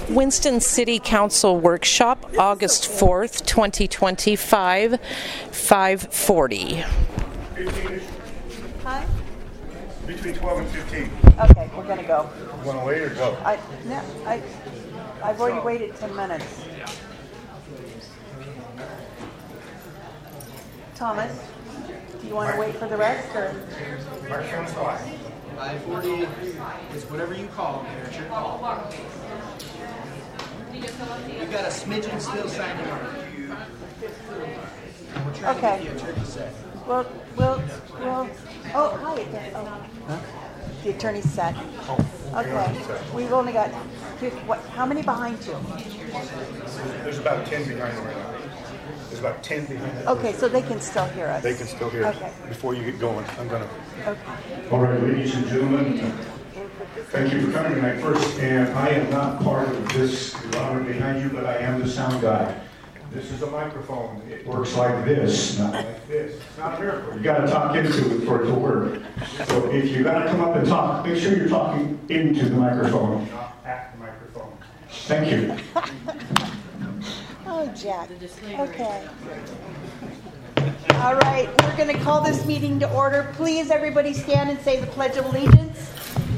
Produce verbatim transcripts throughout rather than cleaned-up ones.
Winston City Council Workshop, August fourth, twenty twenty-five, five forty. Hi. Between twelve and fifteen. Okay, we're gonna go. You want to wait or go? I, no, I, I've already waited ten minutes. Thomas, do you want to wait for the rest, or? Microphone's quiet. five forty is whatever you call them, Richard. We've got a smidgen still signing on. And we're trying Okay. to get the attorney set. Well, we'll, we'll, oh, hi again. Oh. Huh? The attorney's set. Oh, Okay, we've only got, fif- what, how many behind you? There's about ten behind them right now. There's about ten behind them. Okay, so they can still hear us. They can still hear us. Okay. Before you get going, I'm going to... Okay. All right, ladies and gentlemen, thank you for coming tonight first. And I am not part of this environment behind you, but I am the sound guy. This is a microphone. It works like this, not like this. It's not a miracle. You got to talk into it for it to work. So if you got to come up and talk, make sure you're talking into the microphone, not at the microphone. Thank you. Oh, Jack. Okay. All right, we're going to call this meeting to order. Please, everybody stand and say the Pledge of Allegiance.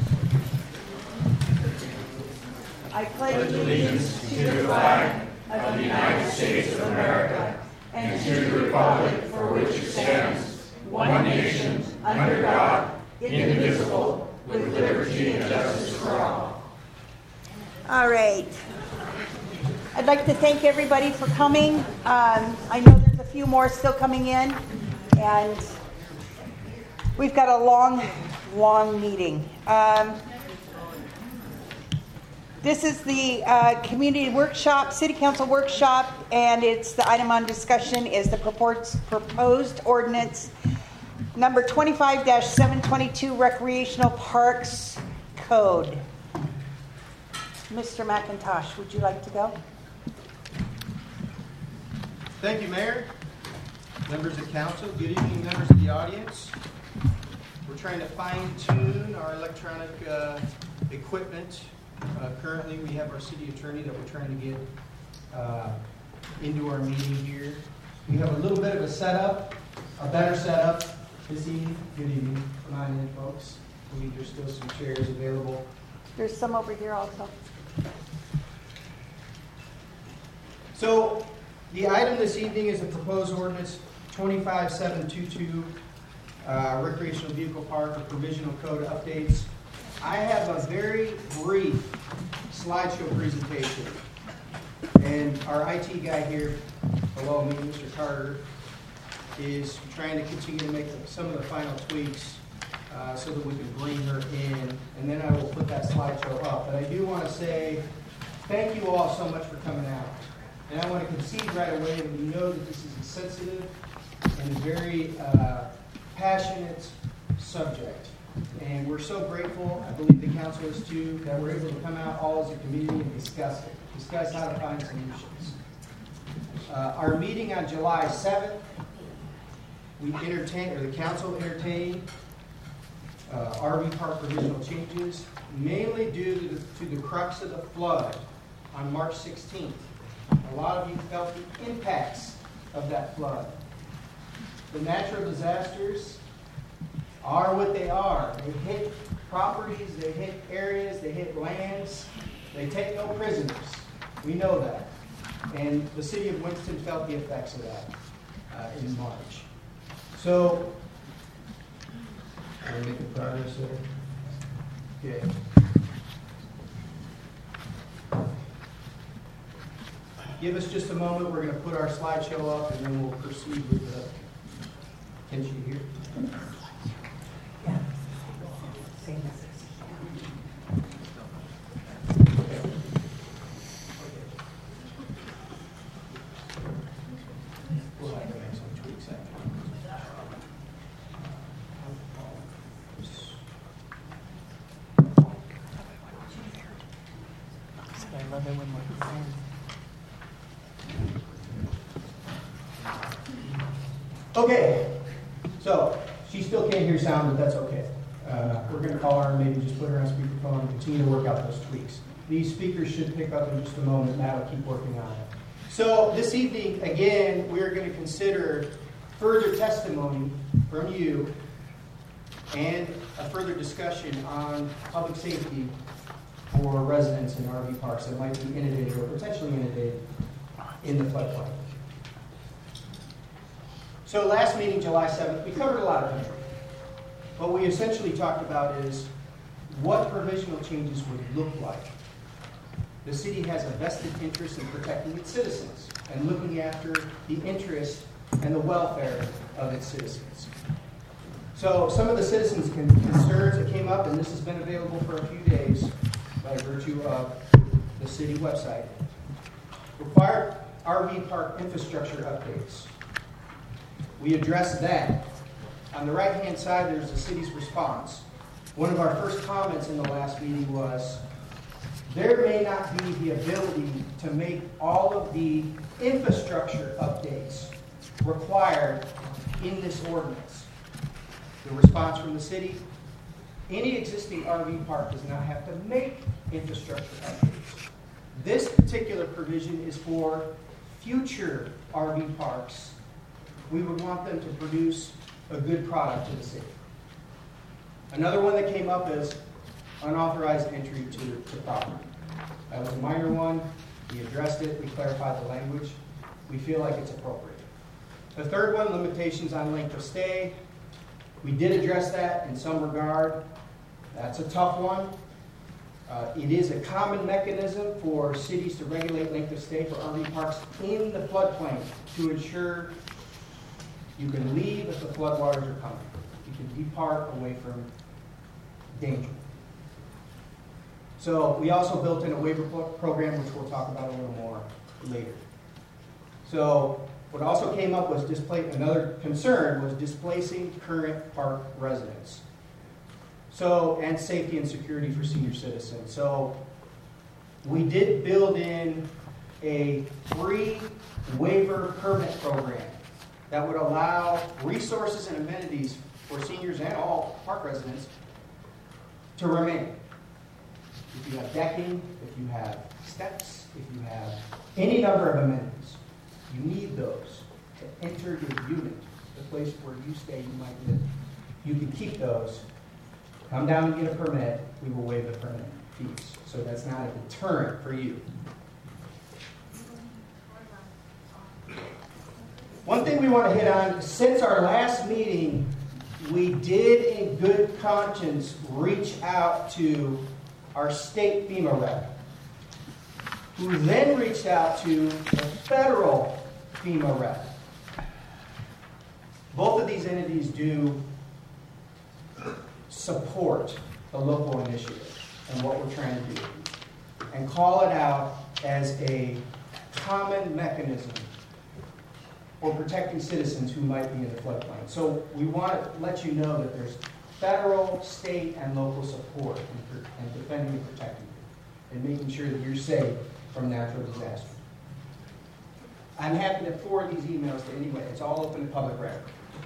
I pledge allegiance to the flag of the United States of America and to the republic for which it stands, one nation, under God, indivisible, with liberty and justice for all. All right. I'd like to thank everybody for coming. Um, I know there's a few more still coming in, and we've got a long, long meeting. Um, this is the uh, community workshop, city council workshop, and it's the item on discussion is the proposed, proposed ordinance number twenty-five dash seven twenty-two recreational parks code. Mister McIntosh, would you like to go? Thank you, Mayor. Members of council, good evening, members of the audience. We're trying to fine-tune our electronic uh, equipment. Uh, currently, we have our city attorney that we're trying to get uh, into our meeting here. We have a little bit of a setup, a better setup this evening. Good evening. Come on in, folks. I believe there's still some chairs available. There's some over here also. So, the item this evening is the proposed ordinance twenty-five seven twenty-two, uh, recreational vehicle park or provisional code updates. I have a very brief slideshow presentation, and our I T guy here below me, Mister Carter, is trying to continue to make some of the final tweaks uh, so that we can bring her in, and then I will put that slideshow up. But I do want to say thank you all so much for coming out. And I want to concede right away that we know that this is a sensitive and very uh, passionate subject. And we're so grateful, I believe the council is too, that we're able to come out all as a community and discuss it, discuss how to find solutions. Uh, our meeting on July seventh, we entertained, or the council entertained, uh, R V park provisional changes, mainly due to the, to the crux of the flood on March sixteenth. A lot of you felt the impacts of that flood. The natural disasters are what they are. They hit properties, they hit areas, they hit lands. They take no prisoners. We know that. And the city of Winston felt the effects of that uh, in March. So, are we making progress there? Okay. Give us just a moment. We're going to put our slideshow up, and then we'll proceed with the. Can she hear? Yeah. Same message. We'll have to make some tweaks after. I love it when we're saying. Okay, so she still can't hear sound, but that's okay. Uh, we're going to call her and maybe just put her on speakerphone and continue to work out those tweaks. These speakers should pick up in just a moment. Matt will keep working on it. So this evening, again, we're going to consider further testimony from you and a further discussion on public safety for residents in R V parks that might be inundated or potentially inundated in the floodplain. So last meeting, July seventh, we covered a lot of country. What we essentially talked about is what provisional changes would look like. The city has a vested interest in protecting its citizens and looking after the interest and the welfare of its citizens. So some of the citizens' concerns that came up, and this has been available for a few days by virtue of the city website, required R V park infrastructure updates. We addressed that. On the right-hand side, there's the city's response. One of our first comments in the last meeting was, there may not be the ability to make all of the infrastructure updates required in this ordinance. The response from the city, any existing R V park does not have to make infrastructure updates. This particular provision is for future R V parks. We would want them to produce a good product to the city. Another one that came up is unauthorized entry to, to property. That was a minor one. We addressed it. We clarified the language. We feel like it's appropriate. The third one, limitations on length of stay. We did address that in some regard. That's a tough one. Uh, it is a common mechanism for cities to regulate length of stay for R V parks in the floodplain to ensure you can leave if the floodwaters are coming. You can depart away from danger. So we also built in a waiver program, which we'll talk about a little more later. So what also came up was display, another concern was displacing current park residents. So, and safety and security for senior citizens. So we did build in a free waiver permit program that would allow resources and amenities for seniors and all park residents to remain. If you have decking, if you have steps, if you have any number of amenities, you need those to enter your unit, the place where you stay, you might live. You can keep those. Come down and get a permit, we will waive the permit fees. So that's not a deterrent for you. One thing we want to hit on, since our last meeting, we did in good conscience reach out to our state FEMA rep, who then reached out to the federal FEMA rep. Both of these entities do support the local initiative and what we're trying to do, and call it out as a common mechanism for protecting citizens who might be in the floodplain. So we want to let you know that there's federal, state, and local support in, in defending and protecting you and making sure that you're safe from natural disaster. I'm happy to forward these emails to anyone. It's all open to public record.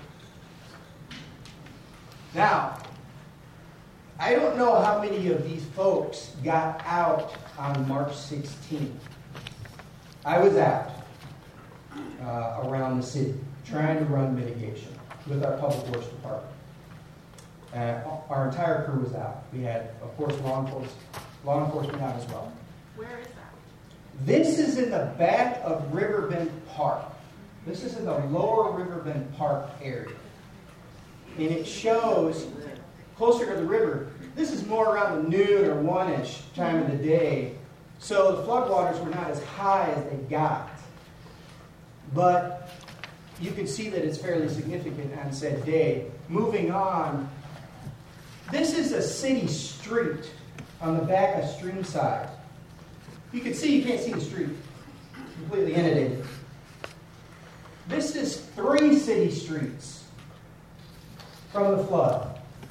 Now, I don't know how many of these folks got out on March sixteenth. I was out uh, around the city trying to run mitigation with our public works department. Uh, our entire crew was out. We had, of course, law enforcement, law enforcement out as well. Where is that? This is in the back of Riverbend Park. This is in the lower Riverbend Park area. And it shows closer to the river. This is more around the noon or one-ish time of the day. So the floodwaters were not as high as they got. But you can see that it's fairly significant on said day. Moving on, this is a city street on the back of Streamside. You can see, you can't see the street. It's completely inundated. This is three city streets from the flood.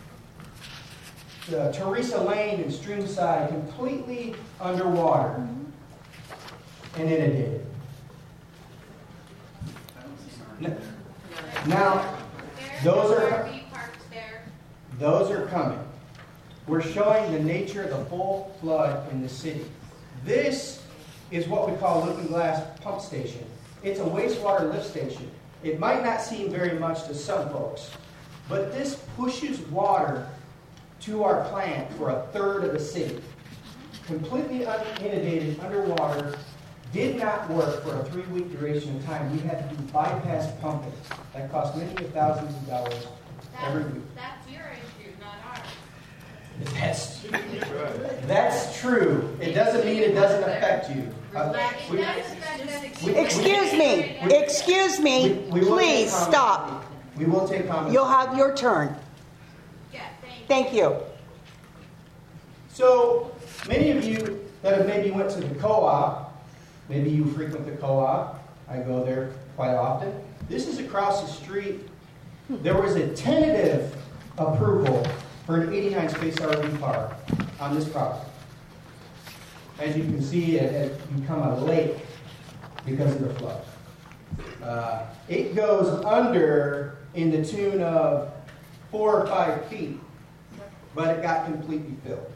The Teresa Lane and Streamside completely underwater and inundated. Now, those are those are coming. We're showing the nature of the full flood in the city. This is what we call a looking glass pump station. It's a wastewater lift station. It might not seem very much to some folks, but this pushes water to our plant for a third of the city. Completely inundated underwater, did not work for a three-week duration of time. We had to do bypass pumping. That cost many thousands of dollars every week. That's your issue, not ours. That's, that's true. It doesn't mean it doesn't affect you. Uh, Yeah, it we- does affect us. we- Excuse me, excuse we- me, we will take please comments. stop. We will take comments. You'll have your turn. Yeah, thank you. Thank you. So, many of you that have maybe went to the co-op, maybe you frequent the co-op. I go there quite often. This is across the street. There was a tentative approval for an eighty-nine space R V park on this property. As you can see, it has become a lake because of the flood. Uh, it goes under in the tune of four or five feet, but it got completely filled.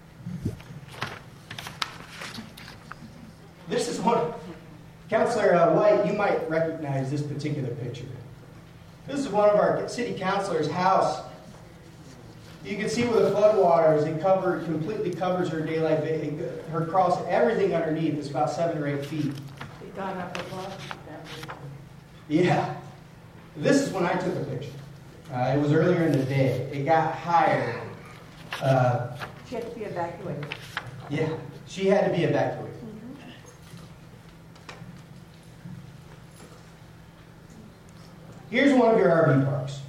This is one, Councilor uh, White, you might recognize this particular picture. This is one of our city councilors' house. You can see where the floodwaters, it covered, completely covers her daylight, it- her cross, everything underneath is about seven or eight feet. It gone up above. Yeah. This is when I took a picture. Uh, it was earlier in the day. It got higher. Uh, She had to be evacuated. yeah, she had to be evacuated. Here's one of your R V parks.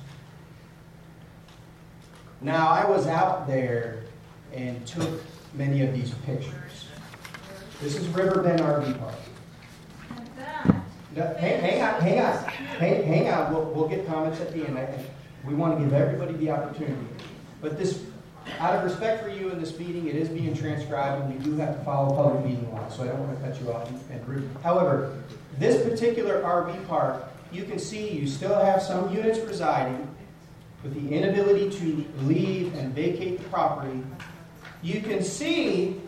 Now, I was out there and took many of these pictures. This is Riverbend R V Park. No, hang, hang on, hang on, hang, hang on. We'll, we'll get comments at the end. I, we want to give everybody the opportunity. But this, out of respect for you in this meeting, it is being transcribed, and we do have to follow public meeting law, so I don't want to cut you off. And, and however, this particular R V park, you can see you still have some units residing with the inability to leave and vacate the property. You can see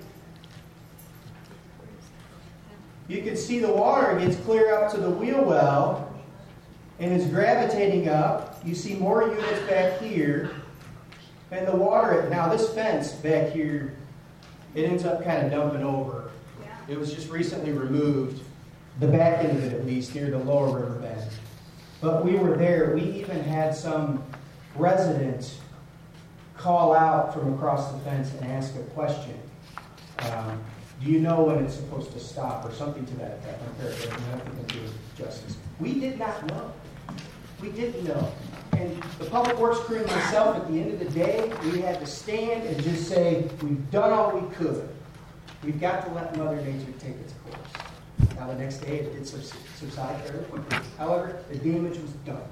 You can see the water gets clear up to the wheel well and is gravitating up. You see more units back here. And the water, now this fence back here, it ends up kind of dumping over. It was just recently removed, the back end of it at least, near the lower river bend. But we were there. We even had some residents call out from across the fence and ask a question. Um, Do you know when it's supposed to stop, or something to that effect? I'm paraphrasing. I don't think I'm doing justice. We did not know. We didn't know. And the public works crew and myself, at the end of the day, we had to stand and just say, we've done all we could. We've got to let Mother Nature take its course. Now, the next day, it did subside fairly quickly. However, the damage was done.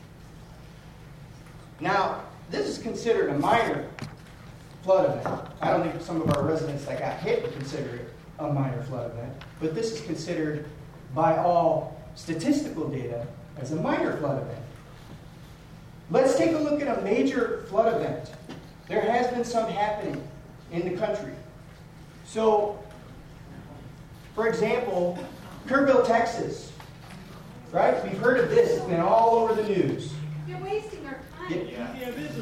Now, this is considered a minor flood event. I don't think some of our residents that got hit would consider it a minor flood event, but this is considered by all statistical data as a minor flood event. Let's take a look at a major flood event. There has been some happening in the country. So, for example, Kerrville, Texas, right? We've heard of this. It's been all over the news. You're wasting our time. Yeah. This isn't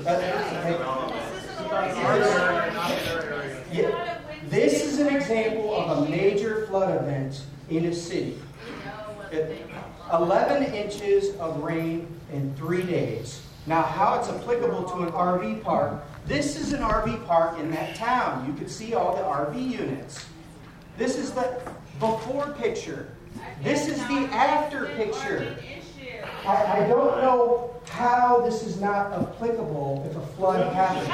Yeah. This is an example of a major flood event in a city. eleven inches of rain in three days. Now, how it's applicable to an R V park, this is an R V park in that town. You can see all the R V units. This is the before picture. This is the after picture. I, I don't know how this is not applicable if a flood happens.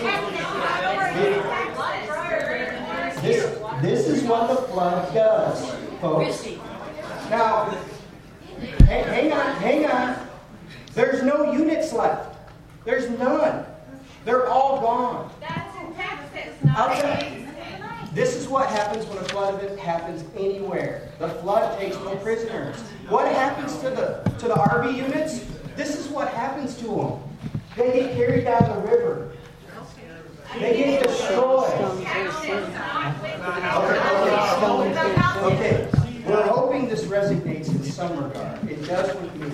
This, this is what the flood does, folks. Now, hang, hang on, hang on. There's no units left. There's none. They're all gone. That's in Texas, I'll not tell in you. This is what happens when a flood event happens anywhere. The flood takes no prisoners. What happens to the to the R V units? This is what happens to them. They get carried down the river. They get destroyed. Texas, not with Okay, we're hoping this resonates in some regard. It does with me.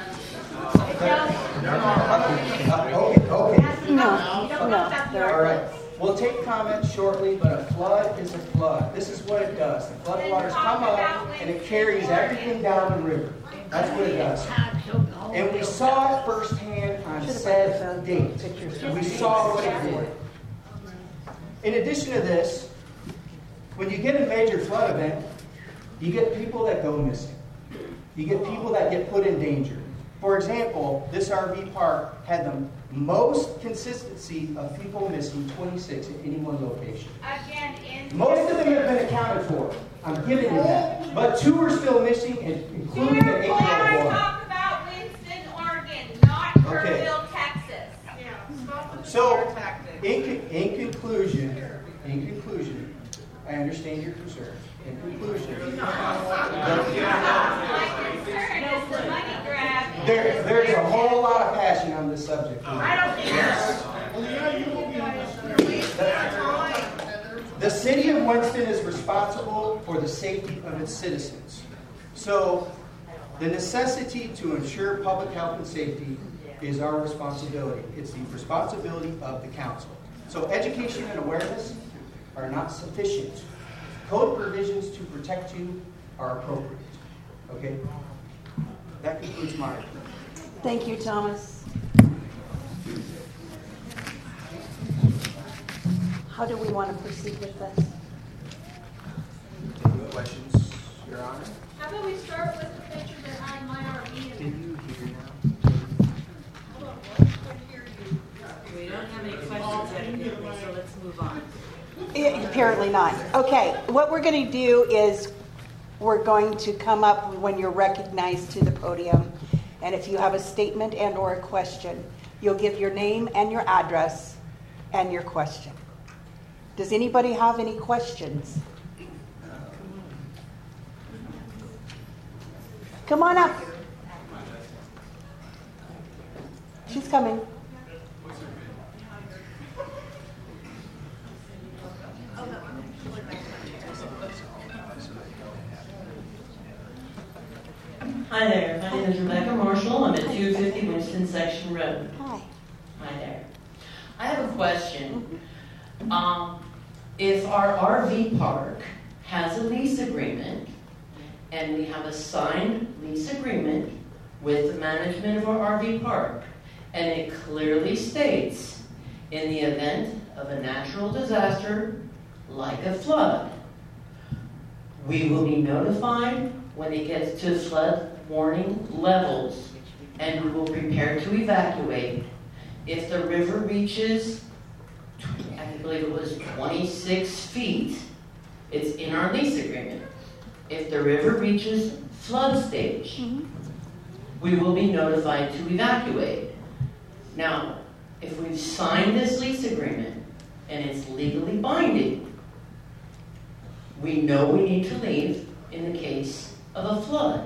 Uh, Okay, okay. No, no. All right. We'll take comments shortly, but a flood is a flood. This is what it does. The flood waters come up and it carries everything down the river. That's what it does. And we saw it firsthand on said date. We saw what it did. In addition to this, when you get a major flood event, you get people that go missing. You get people that get put in danger. For example, this R V park had the most consistency of people missing, twenty-six at any one location. Again, in. Most of them have been accounted for. I'm giving you that. But two are still missing, including an Therefore, I eight-year-old boy. talk about Winston, Oregon, not Okay. Kerrville, Texas. So, in, con- in conclusion, in conclusion, I understand your concern. In conclusion, My concern is the money grab. there, there's a whole lot of passion on this subject. I don't care. The city of Winston is responsible for the safety of its citizens. So, the necessity to ensure public health and safety is our responsibility. It's the responsibility of the council. So, education and awareness are not sufficient. Code provisions to protect you are appropriate. Okay? That concludes my report. Thank you, Thomas. How do we want to proceed with this? Any questions, Your Honor? How about we start with the picture that had my R V in it? Can you hear now? Hold on, what? I hear you. We don't have any questions evidently, so let's move on. Eh, Apparently not. Okay, what we're going to do is we're going to come up when you're recognized to the podium. And if you have a statement and or a question, you'll give your name and your address and your question. Does anybody have any questions? Come on up. She's coming. Hi there, my name is Rebecca Marshall. I'm at two fifty Winston Section Road. Hi. Hi there. I have a question. Um, if our R V park has a lease agreement, and we have a signed lease agreement with the management of our R V park, and it clearly states, in the event of a natural disaster like a flood, we will be notified when it gets to flood warning levels, and we will prepare to evacuate. If the river reaches, I believe it was twenty-six feet, it's in our lease agreement. If the river reaches flood stage, Mm-hmm. we will be notified to evacuate. Now, if we've signed this lease agreement and it's legally binding, we know we need to leave in the case of a flood.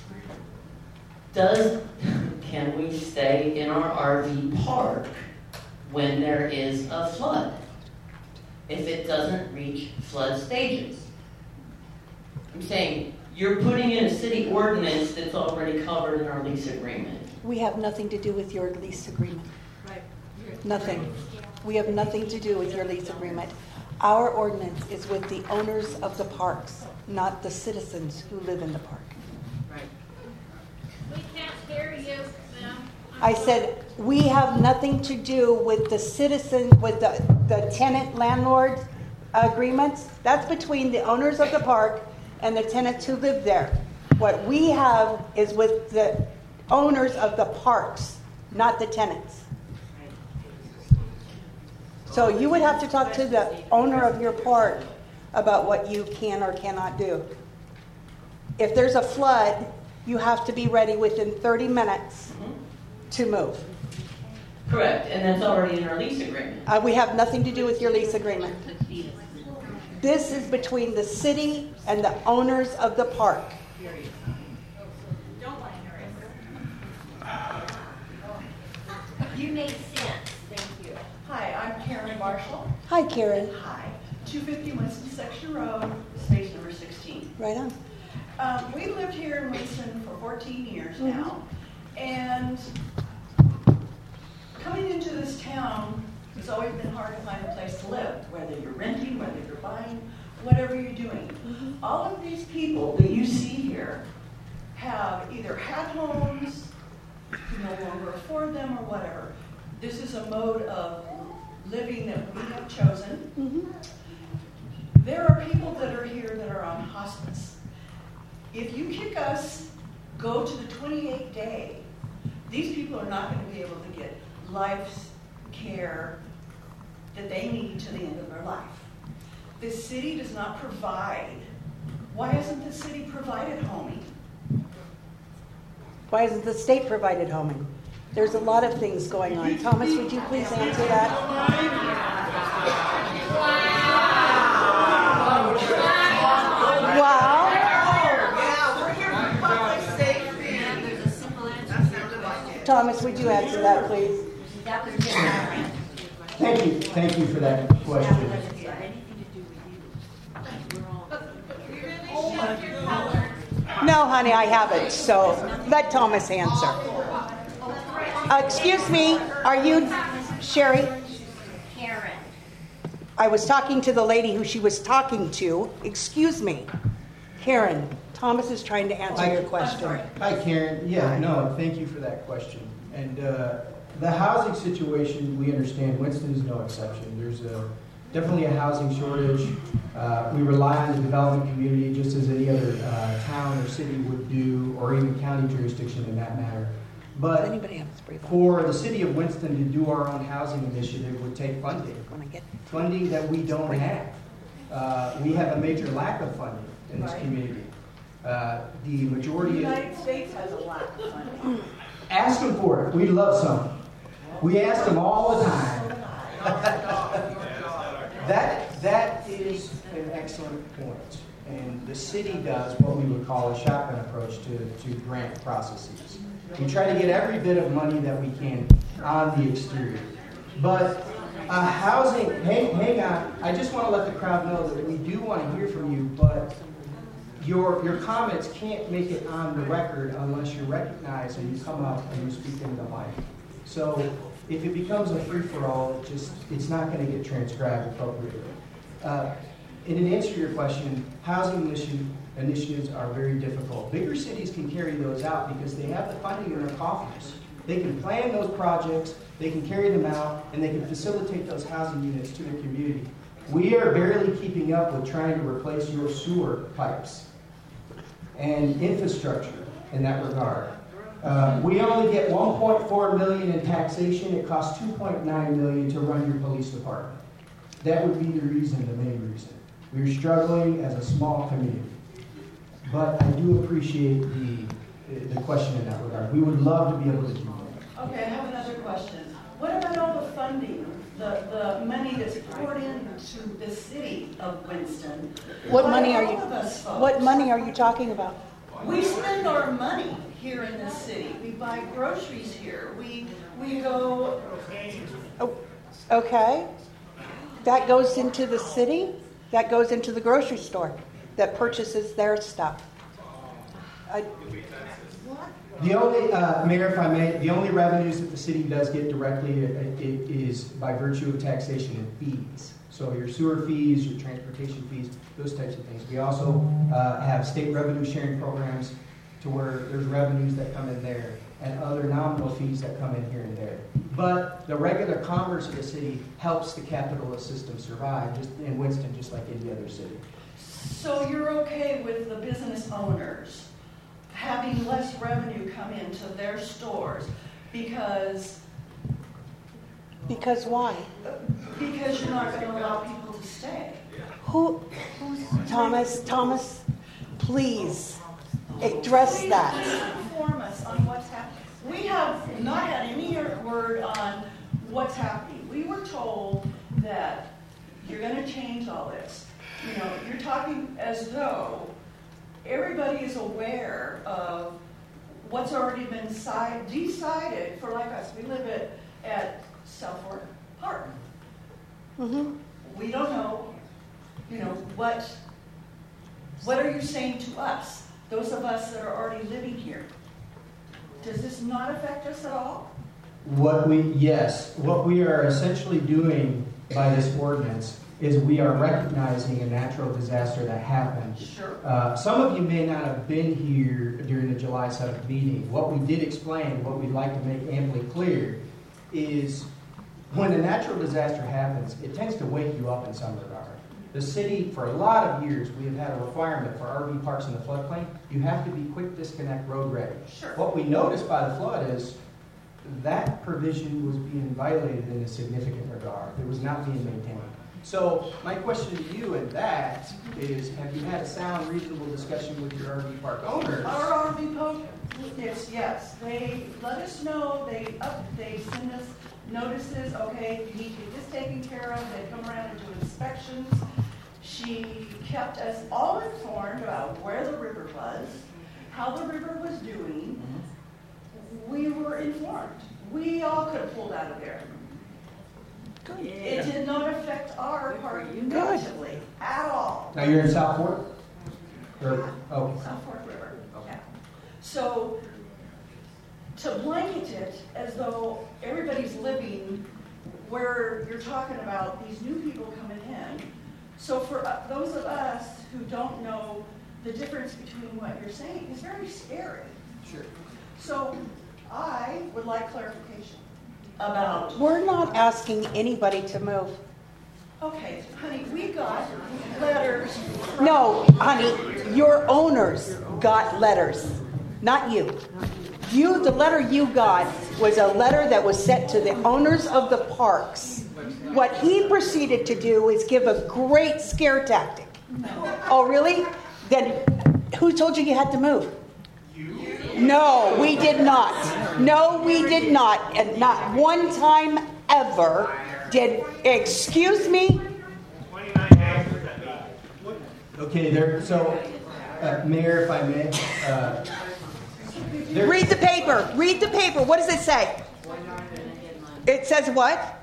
Does, can we stay in our R V park when there is a flood? If it doesn't reach flood stages? I'm saying, you're putting in a city ordinance that's already covered in our lease agreement. We have nothing to do with your lease agreement. Right. Nothing. We have nothing to do with your lease agreement. Our ordinance is with the owners of the parks, not the citizens who live in the park. Right. We can't hear you, ma'am. I said, we have nothing to do with the citizen, with the, the tenant landlord agreements. That's between the owners of the park and the tenants who live there. What we have is with the owners of the parks, not the tenants. So you would have to talk to the owner of your park about what you can or cannot do. If there's a flood, you have to be ready within thirty minutes to move. Correct, and that's already in our lease agreement. Uh, we have nothing to do with your lease agreement. This is between the city and the owners of the park. You make sense. Thank you. Hi, I'm Karen Marshall. Hi, Karen. Hi. two fifty Winston Section Road, space number sixteen. Right on. Um, we've lived here in Winston for fourteen years now, and coming into this town, it's always been hard to find a place to live, whether you're renting, whether you're buying, whatever you're doing. Mm-hmm. All of these people that you see here have either had homes, can no longer afford them, or whatever. This is a mode of living that we have chosen. Mm-hmm. There are people that are here that are on hospice. If you kick us, go to the twenty-eight day, these people are not going to be able to get life care that they need to the end of their life. The city does not provide. Why hasn't the city provided homing? Why isn't the state provided homing? There's a lot of things going on. Thomas, would you please answer that? Wow. Thomas, would you answer that, please? Thank you. Thank you for that question. No, honey, I haven't. So let Thomas answer. Uh, excuse me, are you Sherry? Karen. I was talking to the lady who she was talking to. Excuse me. Karen, Thomas is trying to answer Hi. your question. Hi, Karen. Yeah, no, thank you for that question. And uh, the housing situation, we understand, Winston is no exception. There's a, definitely a housing shortage. Uh, we rely on the development community just as any other uh, town or city would do, or even county jurisdiction in that matter. But for the city of Winston to do our own housing initiative would take funding, funding that we don't have. Uh, we have a major lack of funding in this community. Uh, the majority The of... United States has a lack of funding. Ask them for it. We'd love some. We ask them all the time. that that is an excellent point. And the city does what we would call a shotgun approach to, to grant processes. We try to get every bit of money that we can on the exterior. But uh, housing, hang, hang on. I just want to let the crowd know that we do want to hear from you, but Your your comments can't make it on the record unless you're recognized and you come up and you speak into the mic. So if it becomes a free-for-all, it just it's not going to get transcribed appropriately. Uh, and in answer to your question, housing initiative, initiatives are very difficult. Bigger cities can carry those out because they have the funding in their coffers. They can plan those projects, they can carry them out, and they can facilitate those housing units to their community. We are barely keeping up with trying to replace your sewer pipes and infrastructure in that regard. Uh, we only get one point four million dollars in taxation. It costs two point nine million dollars to run your police department. That would be the reason, the main reason. We're struggling as a small community. But I do appreciate the, the question in that regard. We would love to be able to do that. Okay, I have another question. What about all the funding, the, the money that's poured into the city of Winston? What by money are all you? of us folks? What money are you talking about? We spend our money here in this city. We buy groceries here. We we go. Oh, okay. That goes into the city? That goes into the grocery store that purchases their stuff. I, The only, uh, Mayor, if I may, the only revenues that the city does get directly uh, is by virtue of taxation and fees. So your sewer fees, your transportation fees, those types of things. We also uh, have state revenue sharing programs to where there's revenues that come in there and other nominal fees that come in here and there. But the regular commerce of the city helps the capitalist system survive just in Winston, just like any other city. So you're okay with the business owners having less revenue come into their stores because because why? because you're not going to allow people to stay. Who? Who's Thomas? Thomas, please address Please that. inform us on what's happening. We have not had any word on what's happening. We were told that you're going to change all this. You know, you're talking as though everybody is aware of what's already been decided, decided for like us. We live at, at South Fork Park. Mm-hmm. We don't know You know, what, what are you saying to us, those of us that are already living here? Does this not affect us at all? What we, yes, what we are essentially doing by this ordinance is we are recognizing a natural disaster that happened. Sure. Uh, some of you may not have been here during the July seventh meeting. What we did explain, what we'd like to make amply clear, is when a natural disaster happens, it tends to wake you up in some regard. The city, for a lot of years, we have had a requirement for R V parks in the floodplain. You have to be quick disconnect road ready. Sure. What we noticed by the flood is that provision was being violated in a significant regard. It was not being maintained. So my question to you and that is, have you had a sound, reasonable discussion with your R V park owners? Our R V park, yes, yes, they let us know, they up, they send us notices, okay, you need to get this taken care of, they come around and do inspections. She kept us all informed about where the river was, how the river was doing. We were informed. We all could have pulled out of there. It did not affect our park negatively at all. Now you're in Southport? Or, oh. South Fork River, yeah. So, to blanket it as though everybody's living where you're talking about these new people coming in. So for uh, those of us who don't know the difference between what you're saying, it's very scary. Sure. So, I would like clarification about, We're not asking anybody to move. okay, honey, we got letters from... No, honey, your owners got letters, not you. You, the letter you got was a letter that was sent to the owners of the parks. What he proceeded to do is give a great scare tactic. Oh, really? Then who told you you had to move? No, we did not. No, we did not. And not one time ever did, excuse me? Okay, there, so, uh, Mayor, if I may, uh, there- Read the paper. Read the paper. What does it say? It says what?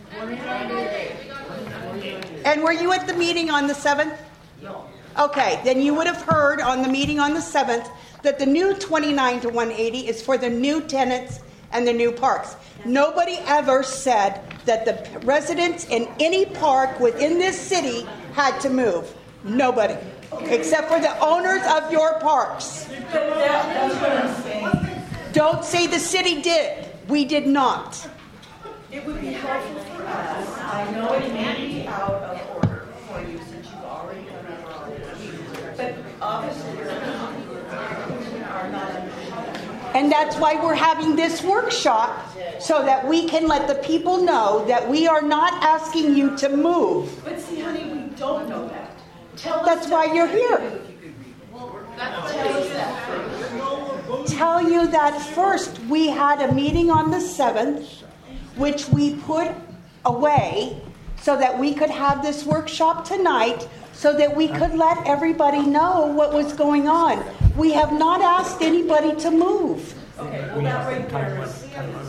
And were you at the meeting on the seventh? No. Okay, then you would have heard on the meeting on the seventh that the new twenty-nine to one eighty is for the new tenants and the new parks. Nobody ever said that the residents in any park within this city had to move. Nobody. Except for the owners of your parks. But that, that's what I'm saying. Don't say the city did. We did not. It would be helpful for us. I know it may be out of order for you since you've already done it already. But obviously, you're are not understanding. And that's why we're having this workshop, so that we can let the people know that we are not asking you to move. But see, honey, we don't know that. Tell us. That's why you're here. Tell us that first. Tell you that first. We had a meeting on the seventh, which we put away so that we could have this workshop tonight, so that we could let everybody know what was going on. We have not asked anybody to move. Okay, well, that right there is.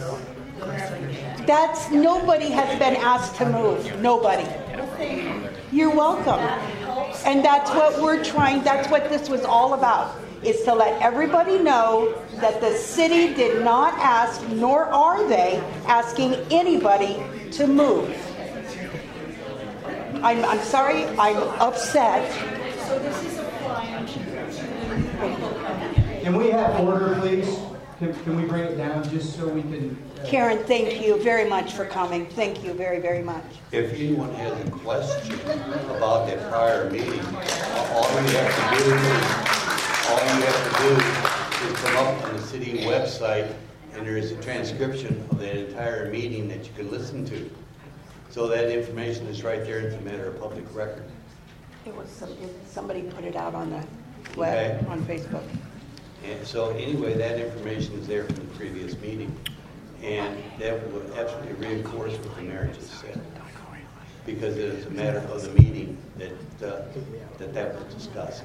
That's, nobody has been asked to move. Nobody. You're welcome. And that's what we're trying, that's what this was all about, is to let everybody know that the city did not ask, nor are they asking anybody to move. I'm, I'm sorry, I'm upset. So this is applying to Can we have order, please? Can, can we bring it down just so we can... Uh, Karen, thank you very much for coming. Thank you very, very much. If anyone has a question about that prior meeting, all you have to do is, all you have to do is come up on the city website, and there is a transcription of that entire meeting that you can listen to. So that information is right there. It's a matter of public record. It was some, it, somebody put it out on the web, Okay. on Facebook. And so anyway, that information is there from the previous meeting. And that will absolutely reinforce what the mayor just said. Because it is a matter of the meeting that uh, that, that was discussed.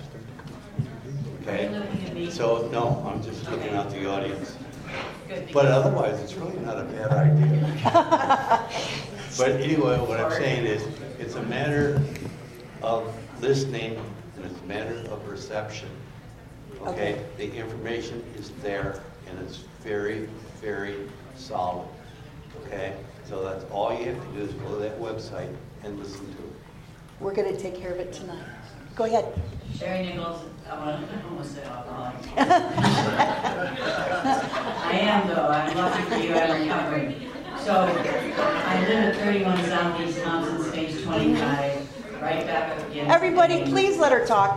Okay? So, no, I'm just looking out the audience. But otherwise, it's really not a bad idea. But anyway, what I'm saying is, it's a matter of listening and its manner of reception. Okay? Okay. The information is there and it's very, very solid. Okay? So that's all you have to do is go to that website and listen to it. We're going to take care of it tonight. Go ahead. Sherry Nichols, I want to almost say alcoholic. I am though, I'm lucky for you, I'm recovering. So, I live at thirty-one Southeast Thompson, Stage twenty-five, right back up against... Everybody, Kent. please let her talk.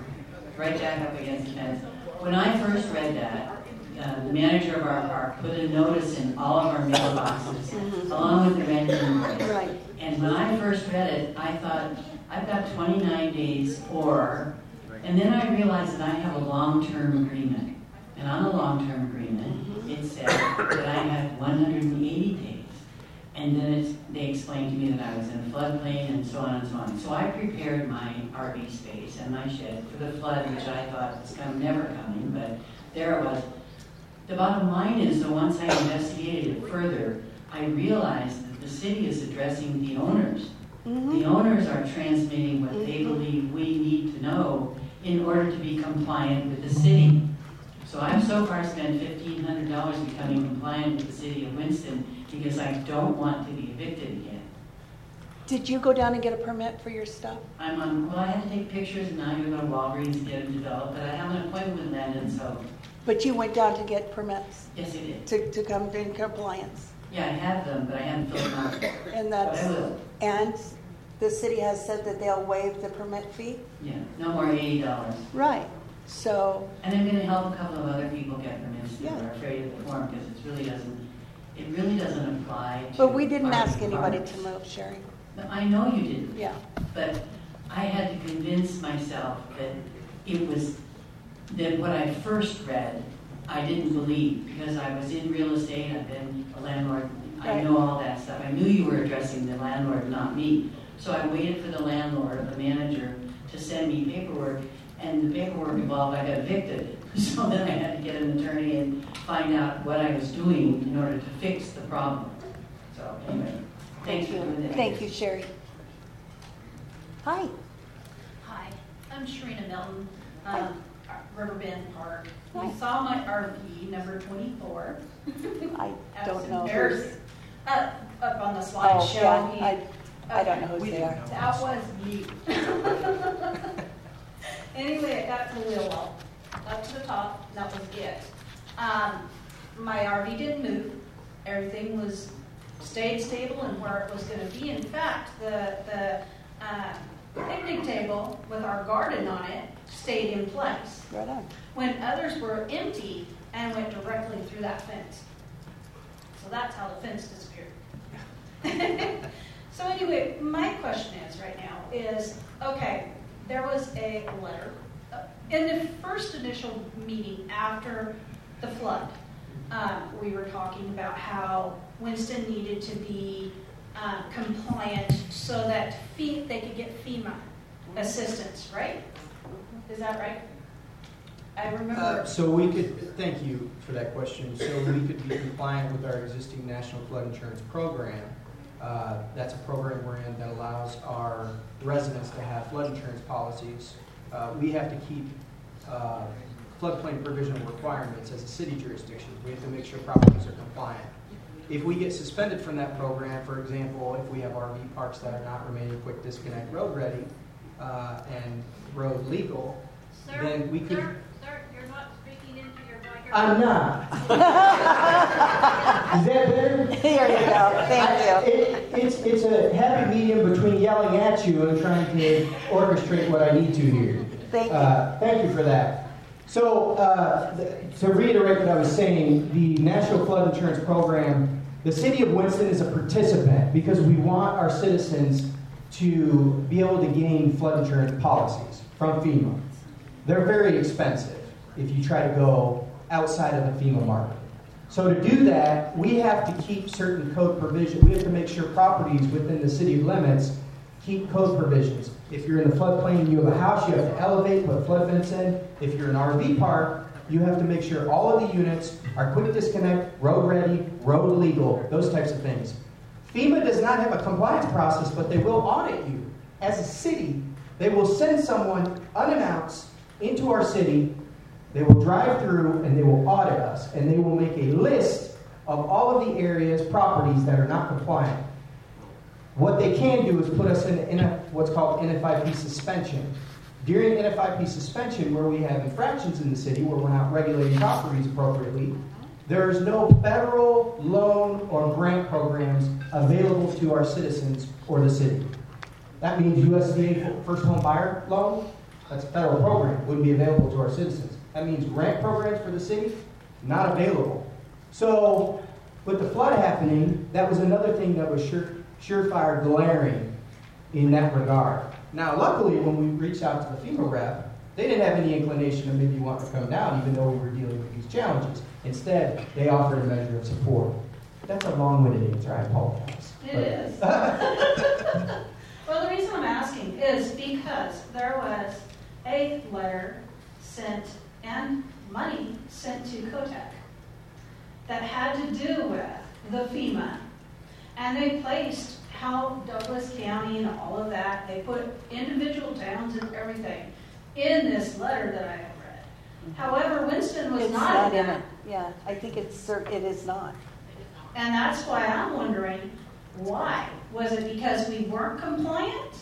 Right back up against Kent. When I first read that, uh, the manager of our park put a notice in all of our mailboxes, along with the rent invoice. Right. And when I first read it, I thought, I've got twenty-nine days or, and then I realized that I have a long-term agreement. And on the long-term agreement, it said that I had one hundred eighty days. And then it's, they explained to me that I was in a floodplain and so on and so on. So I prepared my R V space and my shed for the flood, which I thought was come, never coming, but there it was. The bottom line is, though, once I investigated it further, I realized that the city is addressing the owners. Mm-hmm. The owners are transmitting what they believe we need to know in order to be compliant with the city. So I've so far spent fifteen hundred dollars becoming compliant with the city of Winston because I don't want to be evicted again. Did you go down and get a permit for your stuff? I'm on, well, I had to take pictures and now I'm going to go to Walgreens to get them developed, but I have an appointment with Landon, so But you went down to get permits yes, I did. to, to come in compliance. Yeah, I have them, but I haven't filled them out. And But that's, I will. and the city has said that they'll waive the permit fee? Yeah, no more eighty dollars. Right. So, And I'm going to help a couple of other people get permits that Yeah. are afraid of the form because it really doesn't, it really doesn't apply to. but we didn't our ask anybody parks. to move, Sherry. No, I know you didn't. Yeah. But I had to convince myself that it was, that what I first read, I didn't believe because I was in real estate, I've been a landlord, I Right. know all that stuff. I knew you were addressing the landlord, not me. So I waited for the landlord or the manager to send me paperwork, and the paperwork involved I got evicted. So then I had to get an attorney and find out what I was doing in order to fix the problem. So anyway, thanks for doing that. Thank you, Sherry. Hi. Hi, I'm Sharina Milton, um, Riverbend Park. Hi. You saw my R V, number twenty-four. I I don't was know. embarrassed. who's- Up, up on the Oh, slideshow. yeah, He- I, I don't know who Okay. they are. That was you. Anyway, it got to the wheel well, up to the top, and that was it. Um, my R V didn't move. Everything was stayed stable and where it was going to be. In fact, the the uh, picnic table with our garden on it stayed in place Right on. when others were empty and went directly through that fence. So that's how the fence disappeared. So anyway, my question is right now is, okay, there was a letter. Uh, in the first initial meeting after the flood, um, we were talking about how Winston needed to be uh, compliant so that FE- they could get FEMA assistance, right? Is that right? I remember. Uh, So we could, thank you for that question. So we could be compliant with our existing National Flood Insurance Program. Uh, That's a program we're in that allows our residents to have flood insurance policies. Uh, We have to keep uh, floodplain provisional requirements as a city jurisdiction. We have to make sure properties are compliant. If we get suspended from that program, for example, if we have R V parks that are not remaining quick disconnect road ready uh, and road legal, Sir, then we could. Sir, sir, you're not speaking into your microphone. I'm not. Is that better? There you go. Thank you. It, it's, it's a happy medium between yelling at you and trying to orchestrate what I need to here. Thank you. Uh, thank you for that. So, uh, th- to reiterate what I was saying, the National Flood Insurance Program, the City of Winston is a participant because we want our citizens to be able to gain flood insurance policies from FEMA. They're very expensive if you try to go outside of the FEMA market. So to do that, we have to keep certain code provisions. We have to make sure properties within the city limits keep code provisions. If you're in the floodplain and you have a house, you have to elevate, put flood vents in. If you're an R V park, you have to make sure all of the units are quick disconnect, road ready, road legal, those types of things. FEMA does not have a compliance process, but they will audit you. As a city, They will send someone unannounced into our city. They will drive through and they will audit us, and they will make a list of all of the areas, properties that are not compliant. What they can do is put us in, in a, what's called N F I P suspension. During N F I P suspension, where we have infractions in the city, where we're not regulating properties appropriately, there is no federal loan or grant programs available to our citizens or the city. That means U S D A first home buyer loan, that's a federal program, wouldn't be available to our citizens. That means grant programs for the city, not available. So with the flood happening, that was another thing that was sure, surefire glaring in that regard. Now, luckily, when we reached out to the FEMA rep, they didn't have any inclination of maybe wanting to come down, even though we were dealing with these challenges. Instead, they offered a measure of support. That's a long-winded answer. I apologize. It is. Well, the reason I'm asking is because there was a letter sent and money sent to COTEC that had to do with the FEMA. And they placed how Douglas County and all of that, they put individual towns and everything in this letter that I have read. However, Winston was It's not, not in in that. it. Yeah, I think it's cer- it is not. And that's why I'm wondering, why? Was it because we weren't compliant?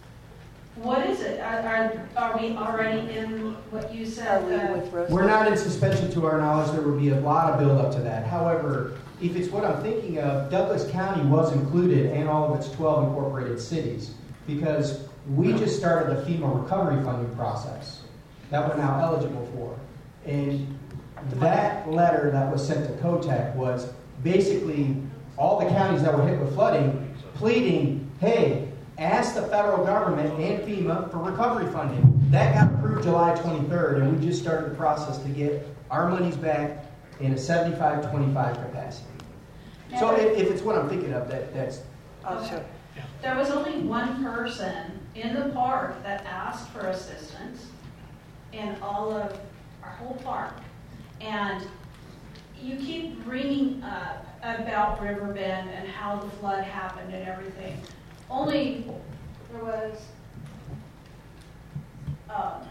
What is it? Are, are, are we already in what you said? Are we uh, with Rose? We're not in suspension to our knowledge. There would be a lot of build-up to that. However, if it's what I'm thinking of, Douglas County was included and all of its twelve incorporated cities because we just started the FEMA recovery funding process that we're now eligible for. And that letter that was sent to COTEC was basically all the counties that were hit with flooding pleading, hey, ask the federal government and FEMA for recovery funding. That got approved July twenty-third, and we just started the process to get our monies back in a seventy-five twenty-five capacity. So if, if it's what I'm thinking of, that that's... Oh, sure. There was only one person in the park that asked for assistance in all of our whole park. And you keep bringing up about Riverbend and how the flood happened and everything. Only there was, um,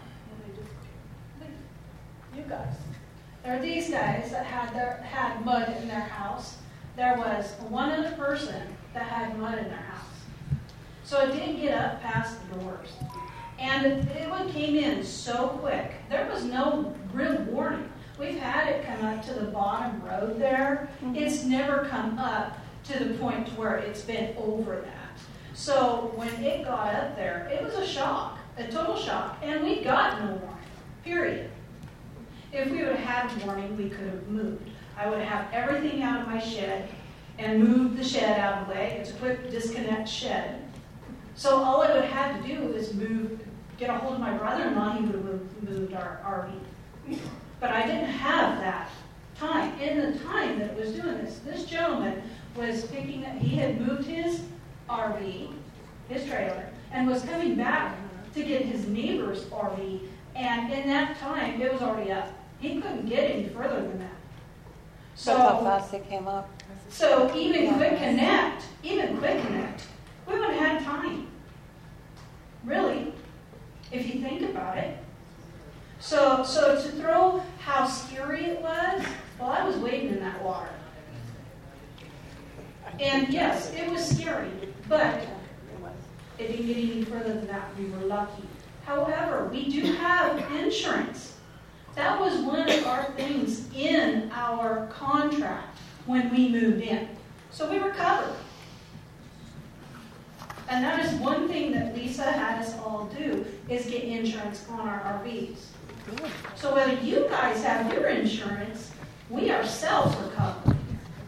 you guys. There are these guys that had their had mud in their house. There was one other person that had mud in their house. So it didn't get up past the doors. And it, it came in so quick. There was no real warning. We've had it come up to the bottom road there. Mm-hmm. It's never come up to the point where it's been over that. So when it got up there, it was a shock, a total shock. And we got no warning, period. If we would have had a warning, we could have moved. I would have everything out of my shed and moved the shed out of the way. It's a quick disconnect shed. So all I would have to do is move, get a hold of my brother-in-law. He would have moved, moved our R V. But I didn't have that time. In the time that it was doing this, this gentleman was picking up, he had moved his R V, his trailer, and was coming back to get his neighbor's R V. And in that time, it was already up. He couldn't get any further than that. So, That's how fast it came up. So even Quick Connect, even Quick Connect, we would have had time. Really, if you think about it. So, so to throw how scary it was, well, I was wading in that water. And yes, it was scary, but it didn't get any further than that. We were lucky. However, we do have insurance. That was one of our things in our contract when we moved in. So we were covered. And that is one thing that Lisa had us all do, is get insurance on our R Vs. So whether you guys have your insurance, we ourselves are covered.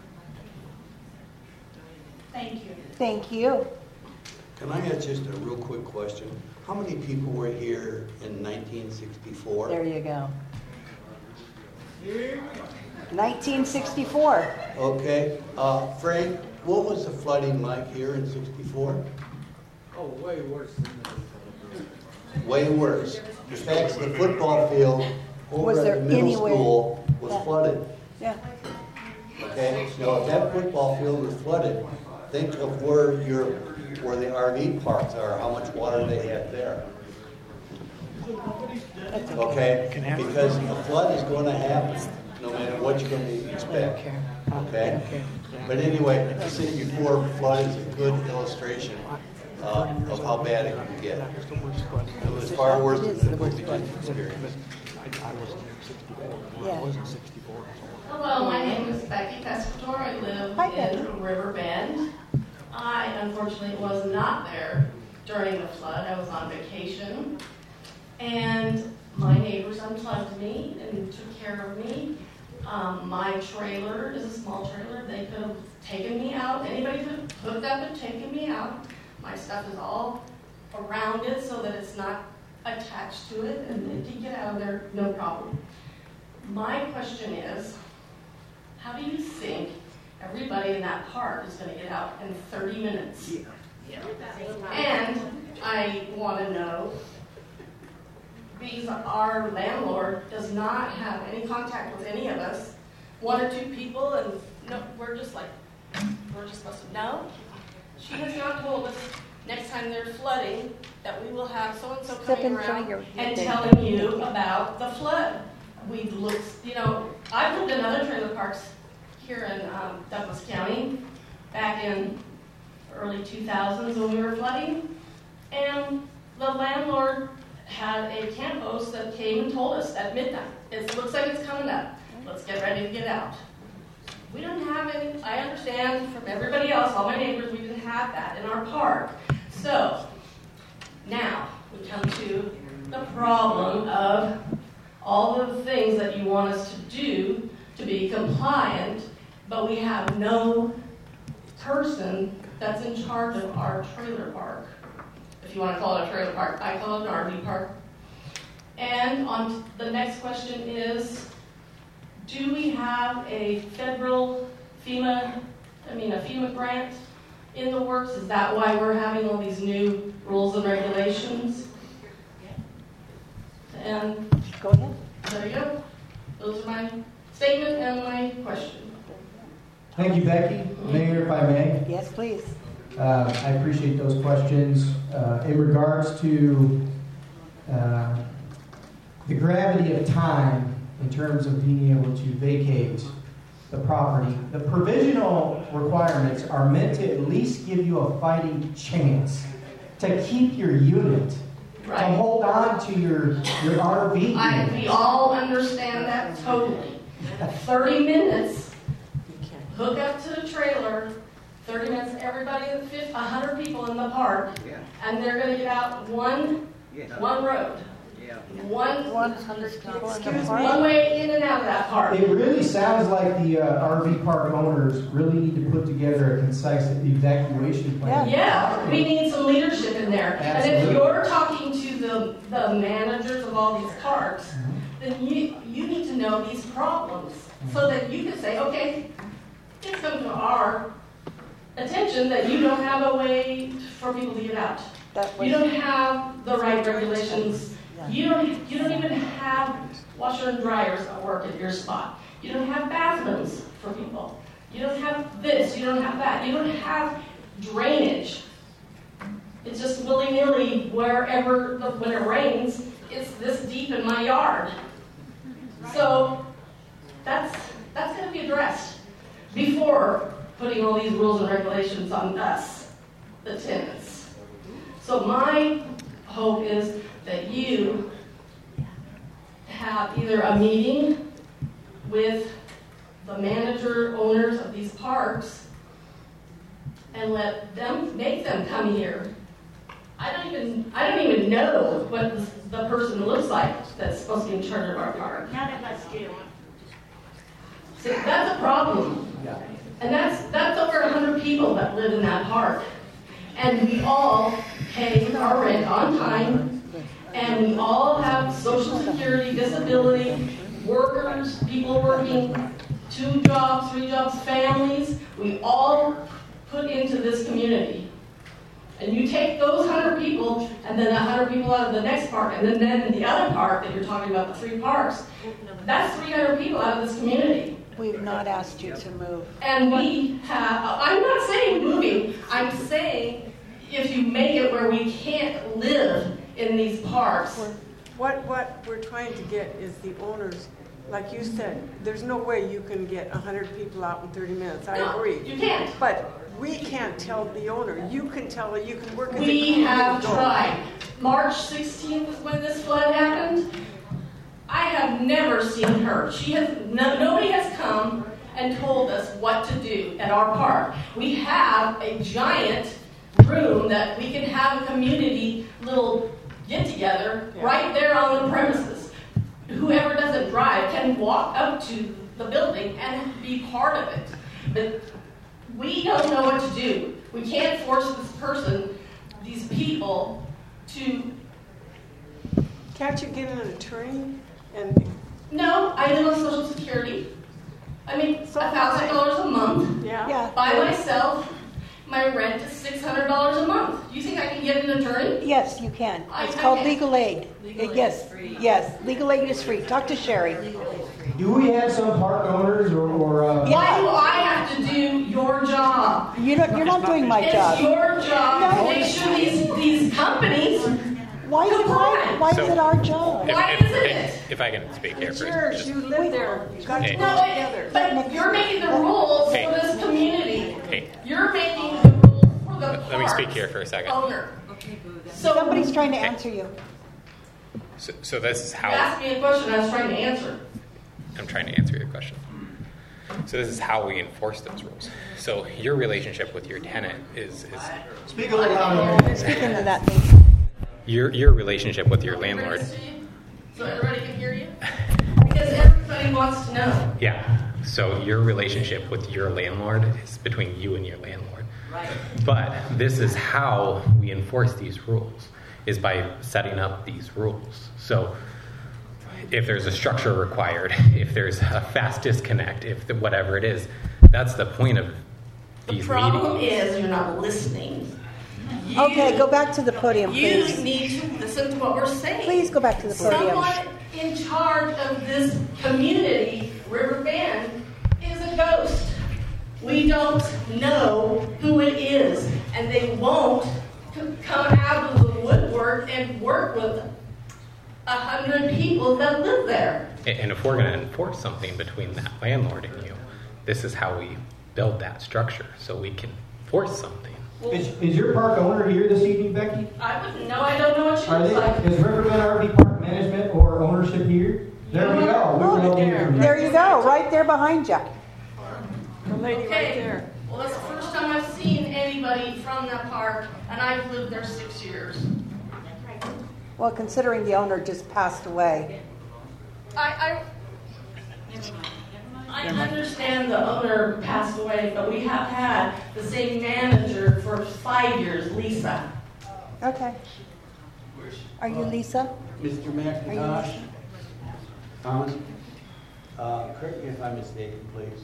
Thank you. Thank you. Can I ask just a real quick question? How many people were here in nineteen sixty-four? There you go. nineteen sixty-four. Okay. Uh, Frank, what was the flooding like here in sixty-four? Oh, way worse than that. Way worse. In fact, the football field Was over there at the middle anywhere school was that- flooded. Yeah. Okay, so if that football field was flooded, think of where your where the R V parks are, how much water they had there. Okay? Because a flood is going to happen, no matter what you're going to expect. Okay? But anyway, the city before flood is a good illustration uh, of how bad it can get. It was far worse than what we just experienced. Hello, my name is Becky Pescatore. I live Hi, in River Bend. I unfortunately was not there during the flood. I was on vacation. And my neighbors unplugged me and took care of me. Um, my trailer is a small trailer. They could have taken me out. Anybody could have hooked up and taken me out. My stuff is all around it so that it's not attached to it, and it can get out of there, no problem. My question is, how do you think everybody in that park is going to get out in thirty minutes? Yeah. And I want to know, because our landlord does not have any contact with any of us, one or two people, and no, we're just like, we're just supposed to know. She has not told us next time there's flooding that we will have so-and-so coming around and telling you about the flood. We've looked, you know, I've lived in other trailer parks here in um, Douglas County back in early two thousands when we were flooding, and the landlord had a camp host that came and told us at midnight, it looks like it's coming up, let's get ready to get out. We don't have any, I understand from everybody else, all my neighbors, we didn't have that in our park. So, now we come to the problem of all of the things that you want us to do to be compliant, but we have no person that's in charge of our trailer park. If you want to call it a trailer park, I call it an R V park. And on the next question is, do we have a federal FEMA, I mean a FEMA grant in the works? Is that why we're having all these new rules and regulations? And go ahead. There you go. Those are my statement and my question. Thank you, Becky. Mayor, if I may. Yes, please. Uh, I appreciate those questions. Uh, in regards to uh, the gravity of time in terms of being able to vacate the property, the provisional requirements are meant to at least give you a fighting chance to keep your unit, right, to hold on to your, your R V unit. I, we all understand that totally. thirty minutes, hook up to the trailer, thirty minutes, everybody, one hundred people in the park, yeah, and they're going to get out one, yeah, one road. One, one hundred people in the park. One way in and out of that park. It really sounds like the uh, R V park owners really need to put together a concise evacuation plan. Yeah, yeah, we need some leadership in there. Absolutely. And if you're talking to the, the managers of all these parks, mm-hmm, then you, you need to know these problems, mm-hmm, so that you can say, okay, it's come to our attention that you don't have a way for people to get out. You don't have the right regulations. You don't, you don't even have washer and dryers at work at your spot. You don't have bathrooms for people. You don't have this, you don't have that. You don't have drainage. It's just willy-nilly wherever, the, when it rains, it's this deep in my yard. So that's, that's going to be addressed before putting all these rules and regulations on us, the tenants. So my hope is that you have either a meeting with the manager, owners of these parks, and let them, make them come here. I don't even, I don't even know what the, the person looks like that's supposed to be in charge of our park. None of us do. See, that's a problem. Yeah. And that's, that's over one hundred people that live in that park. And we all pay our rent on time, and we all have Social Security, disability, workers, people working two jobs, three jobs, families. We all put into this community. And you take those one hundred people, and then one hundred people out of the next park, and then, then the other park that you're talking about, the three parks, that's three hundred people out of this community. We've not asked you to move. And we have, I'm not saying moving, I'm saying if you make it where we can't live in these parks, What, what we're trying to get is the owners, like you said, there's no way you can get one hundred people out in thirty minutes. I No, agree. you can't. But we can't tell the owner. You can tell her, you can work as a We have community. tried. March sixteenth was when this flood happened. I have never seen her. She has no, nobody has come and told us what to do at our park. We have a giant room that we can have a community little get together Yeah. right there on the premises. Whoever doesn't drive can walk up to the building and be part of it. But we don't know what to do. We can't force this person, these people, to. Can't you get an attorney? And No, I live on Social Security. I make a thousand dollars a month yeah, Yeah. by myself. My rent is six hundred dollars a month. You think I can get an attorney? Yes, you can. I- It's I called can. legal aid. Legal aid Yes, is free. yes, legal aid is free. Talk to Sherry. Legal aid is free. Do we have some park owners or, or uh, Why do I have to do your job? You don't, you're not doing my It's job. your job to No. make sure these, these companies. Why is it, why, why is So- it our job? Why If, isn't if, it? if, if I can speak here it's first. yours. just- You live there. You got to Hey. work No, together. but you're making the rules Hey. for this community. Hey, You're making the rules for the let, let me speak park here for a second. owner. Okay, boo, then. So Somebody's trying to answer you. So, so this is you how asked me a question I was trying to answer. I'm trying to answer your question. So this is how we enforce those rules. So your relationship with your tenant is, is speak a little louder? Speak into that, please. your your relationship with your landlord. So everybody can hear you? Because everybody wants to know. Yeah. So your relationship with your landlord is between you and your landlord. Right. But this is how we enforce these rules, is by setting up these rules. So if there's a structure required, if there's a fast disconnect, if the, whatever it is, that's the point of The these problem meetings. is you're not listening. You, Okay, go back to the podium, You please. need to listen to what we're saying. Please go back to the podium. Someone in charge of this community, River Bend, is a ghost. We don't know who it is, and they won't c- come out of the woodwork and work with a hundred people that live there. And if we're going to enforce something between that landlord and you, this is how we build that structure, so we can force something. Is, is your park owner here this evening, Becky? I wouldn't know. I don't know what she Are looks they, like. is Riverbend R V Park management or ownership here? There we go. We were looking there. from There you go, right there behind you. The lady right Okay. there. Well, that's the first time I've seen anybody from that park, and I've lived there six years. Well, considering the owner just passed away. I, Never mind, I, never mind. I understand the owner passed away, but we have had the same manager for five years, Lisa. Okay. Are you Lisa? Mister Are you McIntosh, Lisa? Thomas, uh, correct me if I'm mistaken, please.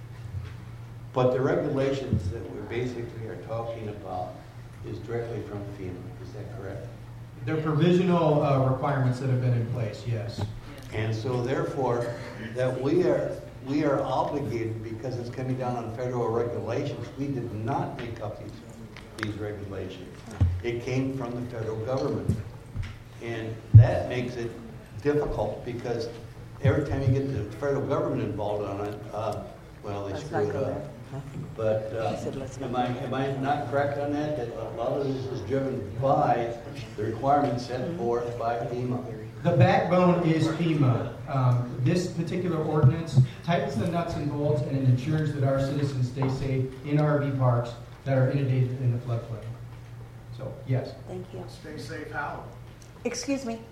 But the regulations that we basically are talking about is directly from FEMA, is that correct? They're provisional uh, requirements that have been in place, yes. And so therefore, that we are, we are obligated, because it's coming down on federal regulations, we did not make up these, these regulations. It came from the federal government. And that makes it difficult, because every time you get the federal government involved on it, uh, well, they Let's screw not it go up. there. But uh, I said let's not am I, go there. am I not correct on that? That a lot of this is driven by the requirements set forth by FEMA? The backbone is FEMA. Um, this particular ordinance tightens the nuts and bolts, and it ensures that our citizens stay safe in R V parks that are inundated in the floodplain. So, yes. Thank you. Stay safe how? Excuse me.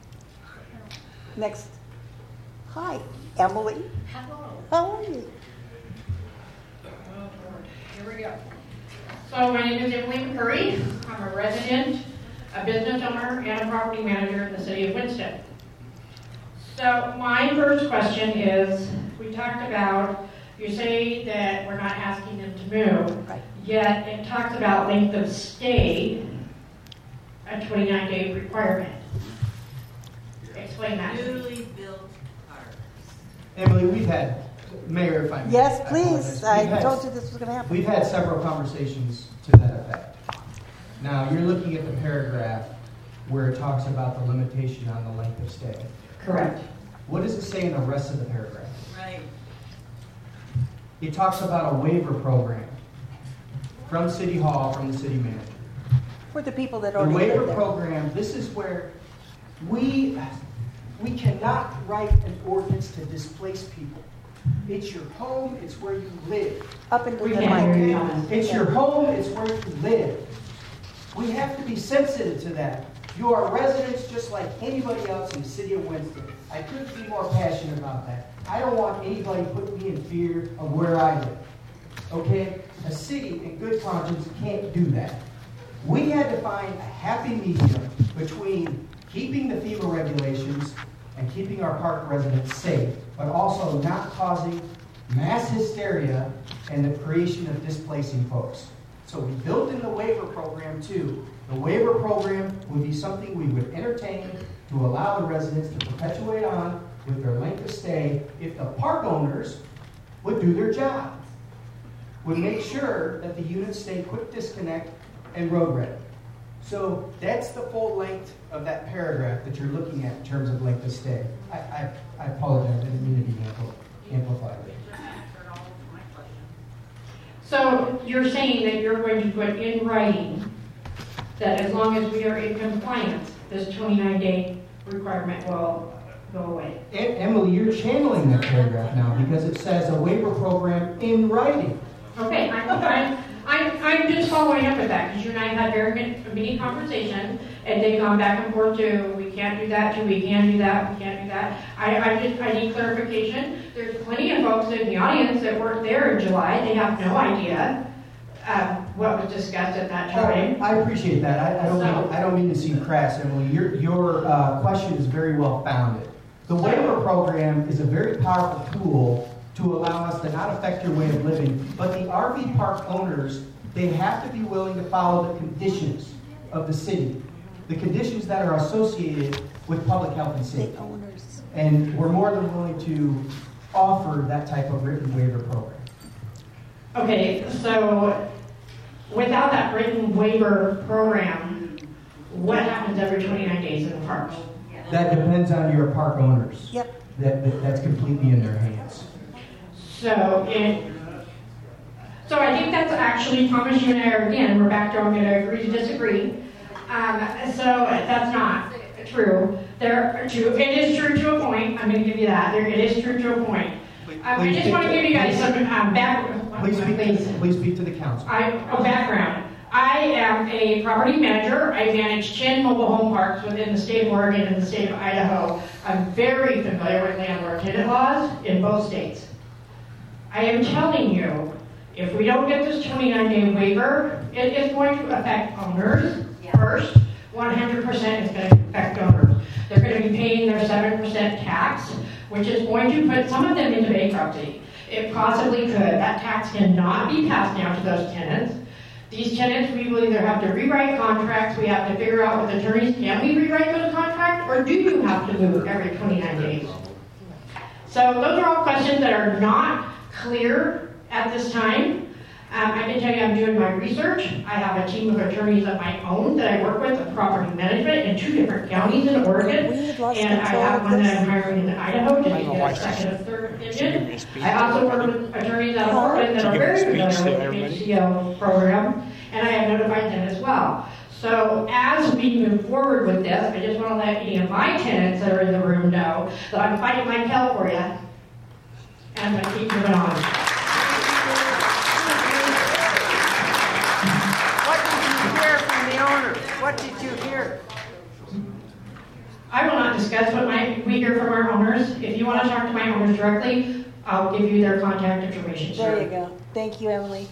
Next. Hi, Emily. Hello. How are you? Here we go. So my name is Emily McCurry. I'm a resident, a business owner, and a property manager in the city of Winston. So my first question is, we talked about, you say that we're not asking them to move, Right. yet it talks about length of stay, a twenty-nine day requirement. Explain that to me. Newly built parks. Emily, we've had, Mayor, if I may. Yes, I please. apologize. I We've had- told you this was going to happen. We've had several conversations to that effect. Now, you're looking at the paragraph where it talks about the limitation on the length of stay. Correct. What does it say in the rest of the paragraph? Right. It talks about a waiver program from City Hall, from the city manager. For the people that The already waiver live there. program, this is where we, we cannot write an ordinance to displace people. It's your home, it's where you live. Up into We the can't hear you, mic. Thomas. It's your home, it's where you live. We have to be sensitive to that. You are residents just like anybody else in the city of Winston. I couldn't be more passionate about that. I don't want anybody putting me in fear of where I live. Okay? A city in good conscience can't do that. We had to find a happy medium between keeping the FEMA regulations and keeping our park residents safe, but also not causing mass hysteria and the creation of displacing folks. So we built in the waiver program too. The waiver program would be something we would entertain to allow the residents to perpetuate on with their length of stay if the park owners would do their job, would make sure that the units stay quick disconnect and road ready. So that's the full length of that paragraph that you're looking at in terms of length of stay. I, I, I apologize, I didn't mean to be ampl- amplified. So you're saying that you're going to put in writing that as long as we are in compliance, this twenty-nine day requirement will go away? And Emily, you're channeling that paragraph now because it says a waiver program in writing. Okay, I'm, I'm, I'm, I'm just following up with that because you and I had very good, many conversations and they've gone back and forth to we can't do that, to we can do that, we can't do that. I, I just, I need clarification. There's plenty of folks in the audience that weren't there in July. They have no idea um, what was discussed at that time. I appreciate that. I, I don't So- mean, I don't mean to seem crass, Emily. Your, your uh, question is very well founded. The waiver program is a very powerful tool to allow us to not affect your way of living, but the R V park owners, they have to be willing to follow the conditions of the city, the conditions that are associated with public health and safety. And we're more than willing to offer that type of written waiver program. Okay, so without that written waiver program, what happens every twenty-nine days in the parks? That depends on your park owners. Yep. That, that that's completely in their hands. So it, so I think that's actually, Thomas, you and I are, again, we're back to, I'm going to agree to disagree. Um, so that's not true. There, to, it is true to a point. I'm going to give you that. There, it is true to a point. Um, I just want to give you guys some um, background. Please speak, to, please speak to the council. I, oh, background. I am a property manager. I manage ten mobile home parks within the state of Oregon and the state of Idaho. I'm very familiar with landlord tenant laws in both states. I am telling you, if we don't get this twenty-nine day waiver, it is going to affect owners first. one hundred percent is going to affect owners. They're going to be paying their seven percent tax, which is going to put some of them into bankruptcy. It possibly could. That tax cannot be passed down to those tenants. These tenants, we will either have to rewrite contracts, we have to figure out with attorneys, can we rewrite those contracts, or do you have to move every twenty-nine days? So those are all questions that are not clear at this time. Um, I can tell you I'm doing my research. I have a team of attorneys of my own that I work with in property management in two different counties in Oregon. And I have one that I'm hiring in Idaho just to get a second and third opinion. I also work with attorneys out of Oregon that are very familiar with the H C O program, and I have notified them as well. So as we move forward with this, I just want to let any of my tenants that are in the room know that I'm fighting my tail for you, and I'm going to keep moving on. What did you hear? I will not discuss what my, we hear from our owners. If you want to talk to my owners directly, I'll give you their contact information. There you go. Thank you, Emily.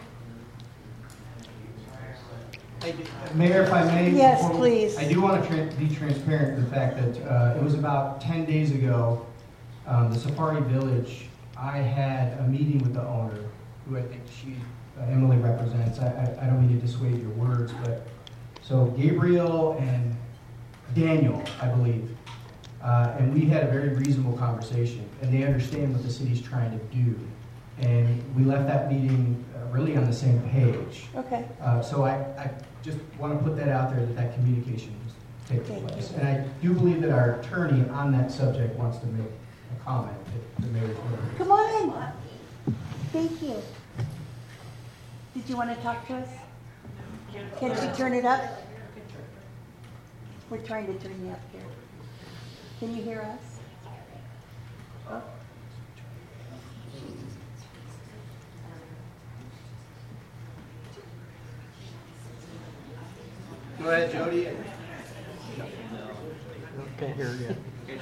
Mayor, if I may. Yes, before- please. I do want to tra- be transparent with the fact that uh, it was about ten days ago, um, the Safari Village, I had a meeting with the owner, who I think she, uh, Emily represents. I, I, I don't mean to dissuade your words, but so Gabriel and Daniel, I believe, uh, and we had a very reasonable conversation, and they understand what the city's trying to do. And we left that meeting uh, really on the same page. Okay. Uh, so I, I just want to put that out there that that communication is take place. And I do believe that our attorney on that subject wants to make a comment. If the mayor's willing. Come on. Thank you. Did you want to talk to us? Can you turn it up? We're trying to turn you up here. Can you hear us? Oh. Go ahead, Jody. Can't hear you.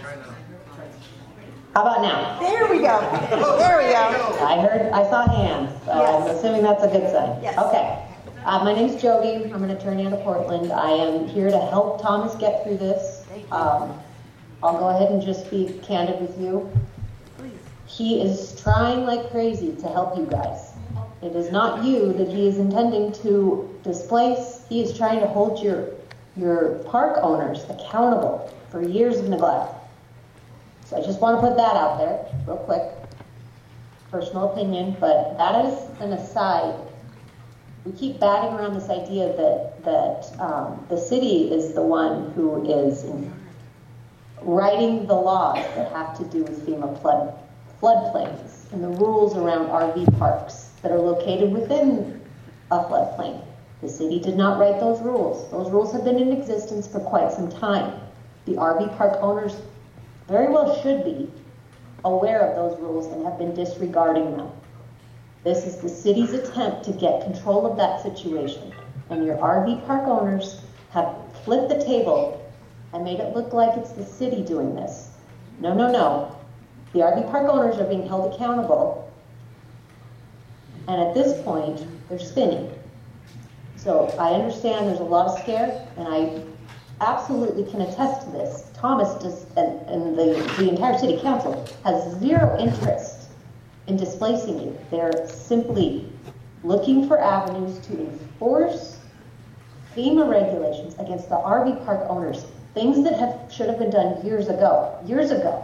How about now? There we go. There we go. I heard, I saw hands. So Yes. I'm assuming that's a good sign. Yes. Okay. Uh, my name's Jody. I'm an attorney out of Portland. I am here to help Thomas get through this. Um, I'll go ahead and just be candid with you. He is trying like crazy to help you guys. It is not you that he is intending to displace. He is trying to hold your your park owners accountable for years of neglect. So I just want to put that out there real quick. Personal opinion, but that is an aside. We keep batting around this idea that that um, the city is the one who is in writing the laws that have to do with FEMA flood floodplains and the rules around R V parks that are located within a floodplain. The city did not write those rules. Those rules have been in existence for quite some time. The R V park owners very well should be aware of those rules and have been disregarding them. This is the city's attempt to get control of that situation. And your R V park owners have flipped the table and made it look like it's the city doing this. No, no, no. The R V park owners are being held accountable. And at this point, they're spinning. So I understand there's a lot of scare, and I absolutely can attest to this. Thomas does, and, and the, the entire city council has zero interest in displacing you. They're simply looking for avenues to enforce FEMA regulations against the R V park owners, things that have should have been done years ago. Years ago.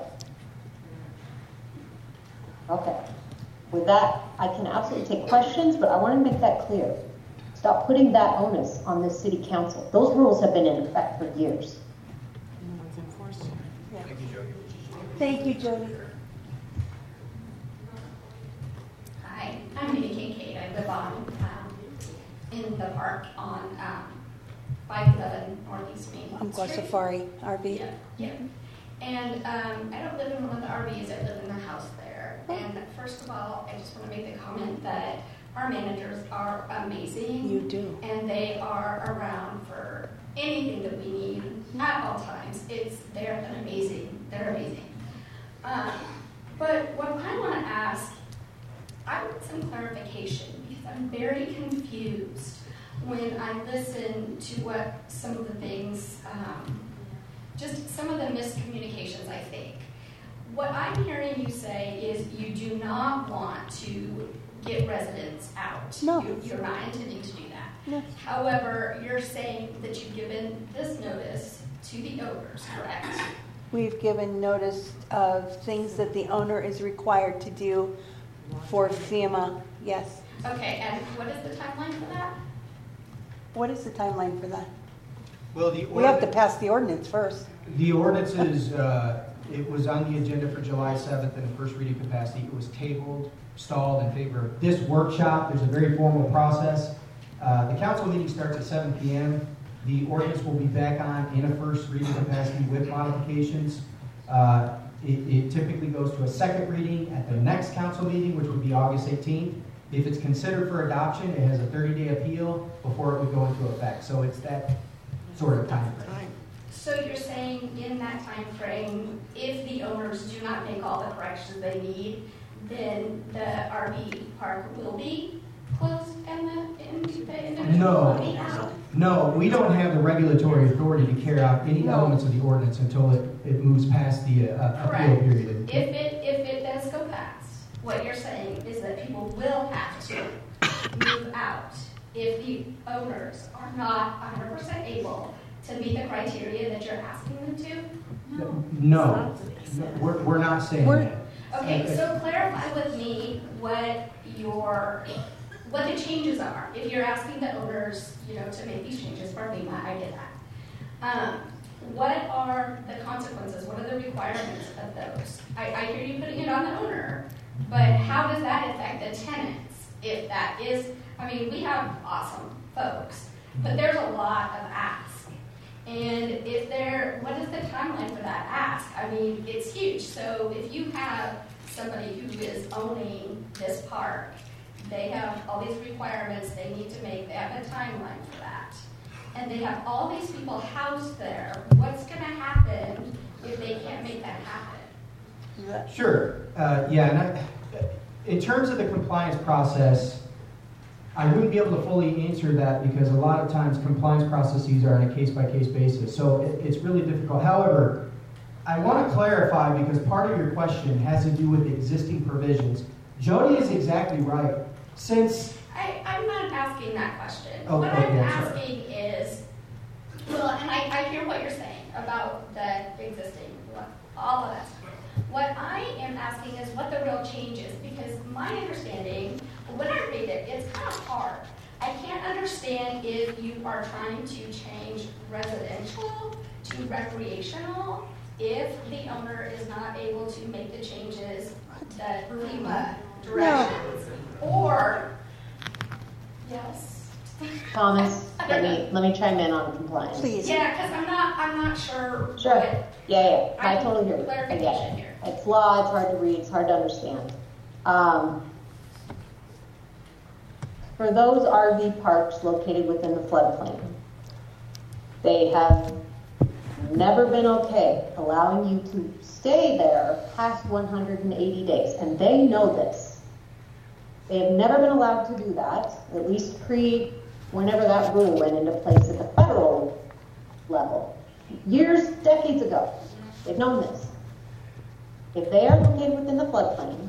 Okay. With that, I can absolutely take questions, but I want to make that clear. Stop putting that onus on this city council. Those rules have been in effect for years. Thank you, Jody. Thank you, Jody. Hi, I'm Minnie Kincaid. I live on um, in the park on um, five eleven Northeast Main I'm Gua Street. Safari R V. Yeah, yeah. And um, I don't live in one of the R Vs. I live in the house there. And first of all, I just want to make the comment that our managers are amazing. You do. And they are around for anything that we need at all times. It's they're amazing. They're amazing. Um, but what I want to ask, I want some clarification because I'm very confused when I listen to what some of the things, um, just some of the miscommunications, I think. What I'm hearing you say is you do not want to get residents out. No. You, you're not intending to do that. No. However, you're saying that you've given this notice to the owners, correct? We've given notice of things that the owner is required to do for FEMA. Yes. Okay, and what is the timeline for that? What is the timeline for that? Well, the We have to pass the ordinance first. The ordinance is, uh, it was on the agenda for July seventh in the first reading capacity. It was tabled, stalled in favor of this workshop. There's a very formal process. Uh, the council meeting starts at seven p m The ordinance will be back on in a first reading capacity with modifications. Uh, it, it typically goes to a second reading at the next council meeting, which would be August eighteenth. If it's considered for adoption, it has a thirty day appeal before it would go into effect. So it's that sort of time frame. So you're saying in that time frame, if the owners do not make all the corrections they need, then the R V park will be closed and the, and the individual will be out? No, no, we don't have the regulatory authority to carry out any No. elements of the ordinance until it, it moves past the uh, appeal Correct. period. If it, if it does go past, what you're saying is that people will have to move out if the owners are not one hundred percent able to meet the criteria that you're asking them to? No, we're, we're not saying We're- that. Okay, so clarify with me what your, what the changes are. If you're asking the owners, you know, to make these changes for FEMA, I get that. Um, what are the consequences? What are the requirements of those? I, I hear you putting it on the owner, but how does that affect the tenants? If that is, I mean, we have awesome folks, but there's a lot of ask. And if there, what is the timeline for that ask? I mean, it's huge. So if you have somebody who is owning this park, they have all these requirements they need to make, they have a timeline for that. And they have all these people housed there. What's going to happen if they can't make that happen? Sure. Uh, yeah. And I, in terms of the compliance process, I wouldn't be able to fully answer that because a lot of times compliance processes are on a case-by-case basis. So it, it's really difficult. However, I want to clarify because part of your question has to do with existing provisions. Jody is exactly right. Since I, I'm not asking that question. Oh, what okay, I'm I'm sorry. asking is, well, and I, I hear what you're saying about the existing, all of that stuff. What I am asking is what the real change is, because my understanding, when I read it, it's kind of hard. I can't understand if you are trying to change residential to recreational if the owner is not able to make the changes that FEMA directions. Or, yes. Thomas, let me let me chime in on compliance. Please. Yeah, because I'm not I'm not sure. Sure. What, Yeah, yeah. I I totally hear need you. I get clarification it. here. It's law. It's hard to read. It's hard to understand. Um, for those R V parks located within the floodplain, they have never been okay allowing you to stay there past one hundred eighty days, and they know this. They have never been allowed to do that, at least pre whenever that rule went into place at the federal level. Years, decades ago, they've known this. If they are located within the floodplain,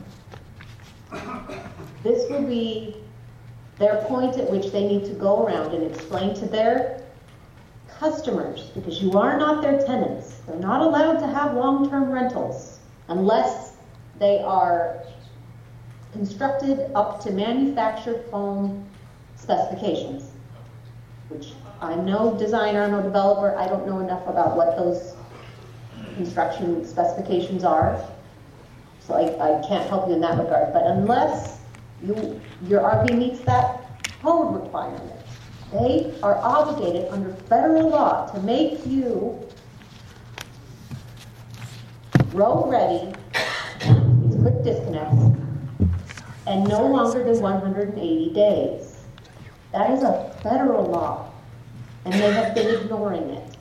this will be their point at which they need to go around and explain to their customers, because you are not their tenants. They're not allowed to have long-term rentals unless they are constructed up to manufactured home specifications, which I'm no designer, I'm no developer, I don't know enough about what those construction specifications are, so I, I can't help you in that regard. But unless you, your R V meets that code requirement, they are obligated under federal law to make you road ready, these quick disconnects, and no longer than one hundred eighty days. That is a federal law, and they have been ignoring it.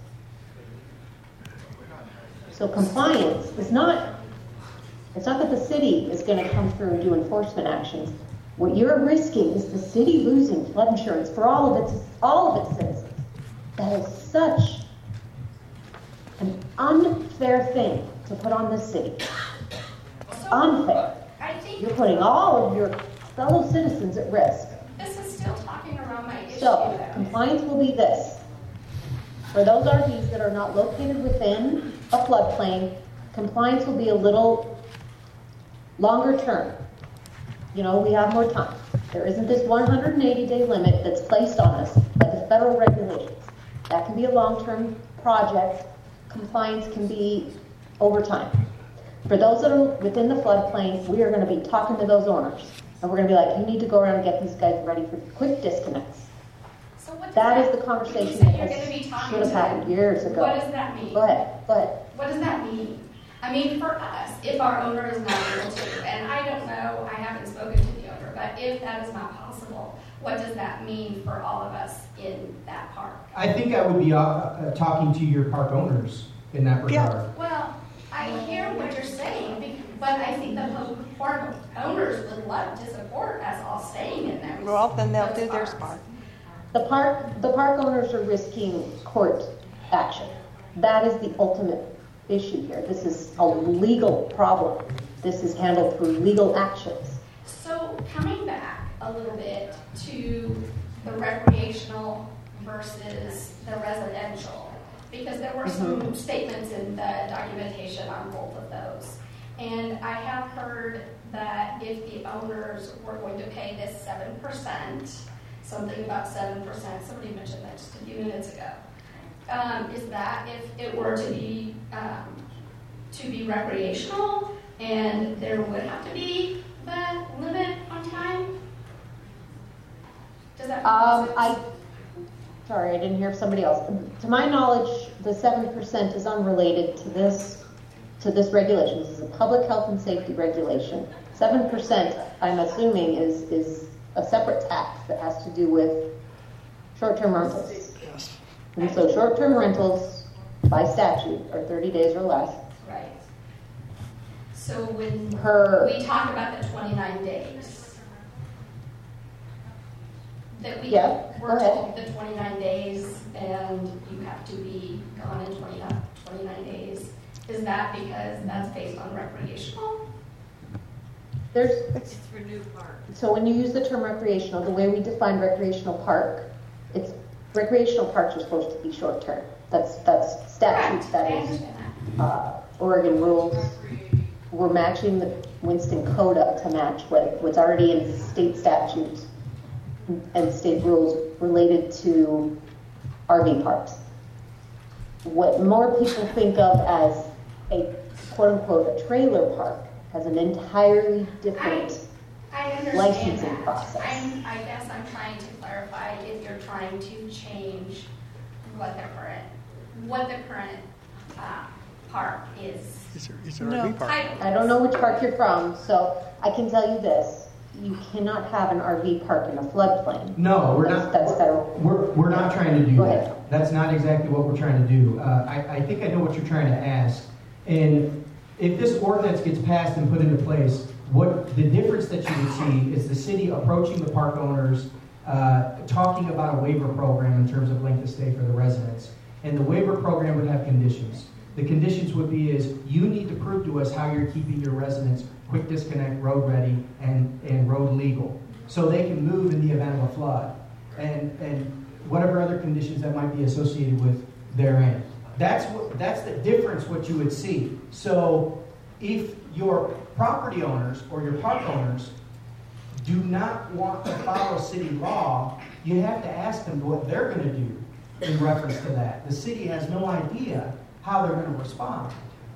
So compliance is not, it's not that the city is going to come through and do enforcement actions. What you're risking is the city losing flood insurance for all of its, all of its citizens. That is such an unfair thing to put on this city. It's unfair. You're putting all of your fellow citizens at risk. This is still talking around my issue. So, compliance will be this. For those R Vs that are not located within a floodplain, compliance will be a little longer term. You know, we have more time. There isn't this one hundred eighty day limit that's placed on us by the federal regulations. That can be a long-term project. Compliance can be over time. For those that are within the floodplain, we are going to be talking to those owners. And we're going to be like, you need to go around and get these guys ready for quick disconnects. So what does That that is the conversation you that said you're has, going to be talking should have to happened them. years ago. What does that mean? Go ahead, go ahead. What does that mean? I mean, for us, if our owner is not able to, and I don't know, I haven't spoken to the owner, but if that is not possible, what does that mean for all of us in that park? I think I would be uh, uh, talking to your park owners in that regard. Well, I hear what you're saying, bec- but I think the park owners would love to support us all staying in there. Well, then they'll do their part. The park, the park owners are risking court action. That is the ultimate issue here. This is a legal problem. This is handled through legal actions. So coming back a little bit to the recreational versus the residential, because there were some Mhm. statements in the documentation on both of those. And I have heard that if the owners were going to pay this seven percent, something about seven percent, somebody mentioned that just a few minutes ago, um, is that if it were to be um, to be recreational, and there would have to be the limit on time? Does that make Um, sense? I, sorry, I didn't hear if somebody else. To my knowledge, the seven percent is unrelated to this, to this regulation. This is a public health and safety regulation. seven percent, I'm assuming, is, is a separate tax that has to do with short-term rentals. And so short-term rentals, by statute, are thirty days or less. Right. So when Per- we talk about the twenty-nine days, that we Yeah, we're go ahead. told the twenty-nine days, and you have to be gone in twenty-nine, twenty-nine days. Is that because that's based on recreational? There's, It's for new park. so when you use the term recreational, the way we define recreational park, it's recreational parks are supposed to be short-term. That's that's statutes. That I is understand that. uh, Oregon rules. We're matching the Winston Code up to match what, what's already in state statutes and state rules related to R V parks. What more people think of as a quote-unquote a trailer park has an entirely different I understand licensing that. process. I'm, I guess I'm trying to clarify if you're trying to change what the current, what the current uh, park is. It's, a, it's an No. R V park. I don't know which park you're from, so I can tell you this. You cannot have an R V park in a floodplain. No, we're That's- not. That's federal. We're, we're not trying to do Go that. ahead. That's not exactly what we're trying to do. Uh, I, I think I know what you're trying to ask. And if this ordinance gets passed and put into place, what the difference that you would see is the city approaching the park owners, uh, talking about a waiver program in terms of length of stay for the residents. And the waiver program would have conditions. The conditions would be is you need to prove to us how you're keeping your residents quick disconnect, road ready, and, and road legal, so they can move in the event of a flood, and and whatever other conditions that might be associated with their end. That's what that's the difference. What you would see. So if your property owners or your park owners do not want to follow city law, you have to ask them what they're going to do in reference to that. The city has no idea how they're going to respond.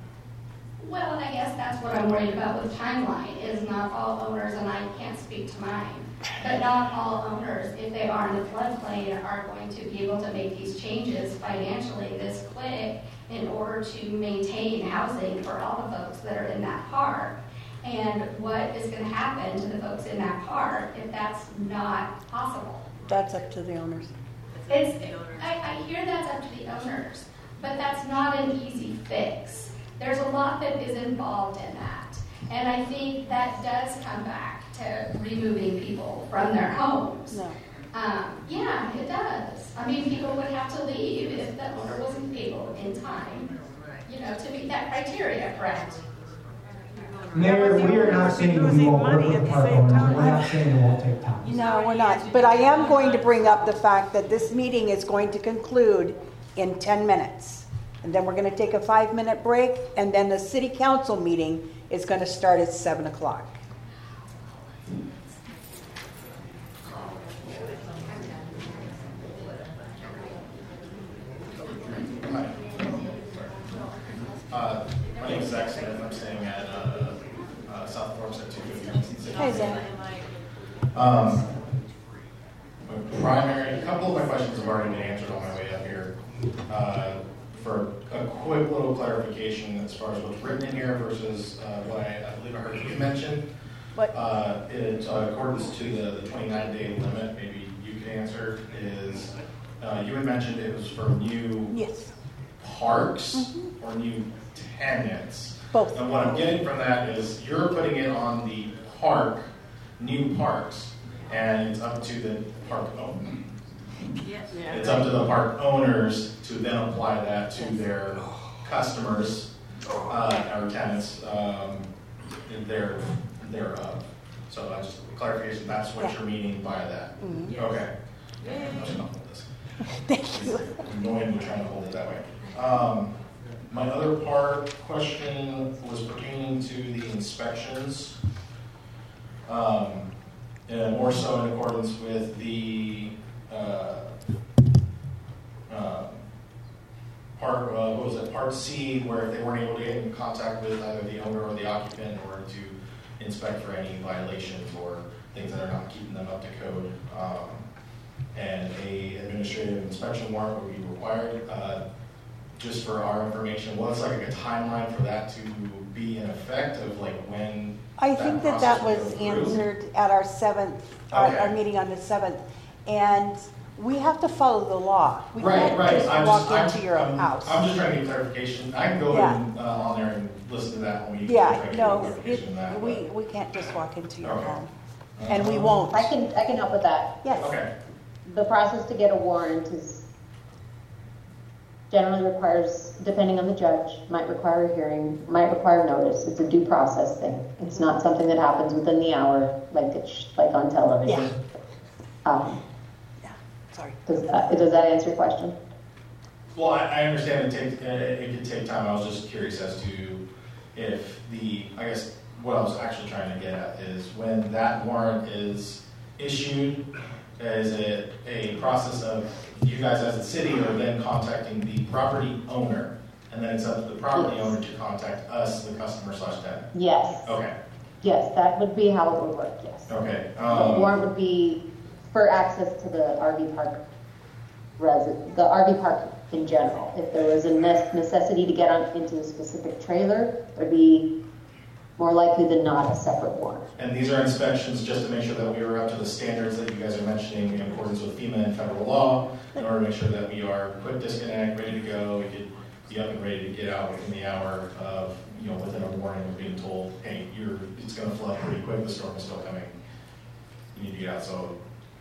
Well, and I guess that's what I'm worried about with timeline, is not all owners, and I can't speak to mine, but not all owners, if they are in the floodplain, are going to be able to make these changes financially this quick in order to maintain housing for all the folks that are in that park. And what is going to happen to the folks in that park if that's not possible? That's up to the owners. It's, I, I hear that's up to the owners, but that's not an easy fix. There's a lot that is involved in that. And I think that does come back to removing people from their homes. No. Um, yeah, it does. I mean, people would have to leave if the owner wasn't able in time, you know, to meet that criteria, correct? Mayor, we are not saying we won't work with the park owners, and we're not saying it won't take time. No, we're not. But I am going to bring up the fact that this meeting is going to conclude in ten minutes. And then we're going to take a five-minute break, and then the city council meeting is going to start at seven o'clock. Uh, my name is Zach Smith. I'm staying at uh, uh, South Forks at two fifty. Hey, Zach. Um, my primary, a couple of my questions have already been answered on my way up here. Uh, for a quick little clarification as far as what's written in here versus uh, what I, I believe I heard you mention. What? Uh, in uh, accordance to the, the twenty-nine day limit, maybe you could answer, is uh, you had mentioned it was for new Yes. parks Mhm. or new tenants. Both. And what I'm getting from that is you're putting it on the park, new parks, and it's up to the park owner. Yes. It's up to the park owners to then apply that to their customers uh, or tenants um, there thereof. So that's just clarification. That's what Yeah. you're meaning by that. Mhm. Yes. Okay. I'm just gonna hold this. Thank you. It's annoying me trying to hold it that way. Um, my other part question was pertaining to the inspections, um, and more so in accordance with the uh, uh, part, uh, what was it, Part C, where they weren't able to get in contact with either the owner or the occupant in order to inspect for any violations or things that are not keeping them up to code. Um, and a administrative inspection warrant would be required. Uh, just for our information, what's like a timeline for that to be in effect of like when? I think that that was answered at our seventh, our, Okay. our meeting on the seventh. And we have to follow the law. We Right, can't right. just I'm walk just, into I'm, your I'm, house. I'm just trying to get clarification. I can go Yeah. and, uh, on there and listen to that when we Yeah, try to get no, clarification it, on that. we, we can't just walk into your Okay. home. And we won't. I can, I can help with that. Yes. Okay. The process to get a warrant is generally requires, depending on the judge, might require a hearing, might require notice. It's a due process thing. It's not something that happens within the hour, like it's like on television. Yeah. Um, Yeah, sorry. does, that, does that answer your question? Well, I, I understand it take, uh, it could take time. I was just curious as to if the, I guess what I was actually trying to get at is when that warrant is issued, is it a process of you guys as a city are then contacting the property owner, and then it's up to the property Yes. owner to contact us, the customer slash tenant? Yes. Okay, Yes, that would be how it would work, yes. okay. The Um, warrant would be for access to the R V park resident, the R V park in general. If there was a ne- necessity to get on into a specific trailer, there'd be more likely than not a separate warrant. And these are inspections just to make sure that we are up to the standards that you guys are mentioning in accordance with FEMA and federal law, in order to make sure that we are quick disconnect, ready to go, we could be up and ready to get out within the hour of, you know, within a warning of being told, hey, you're, it's gonna flood pretty quick, the storm is still coming. You need to get out, so.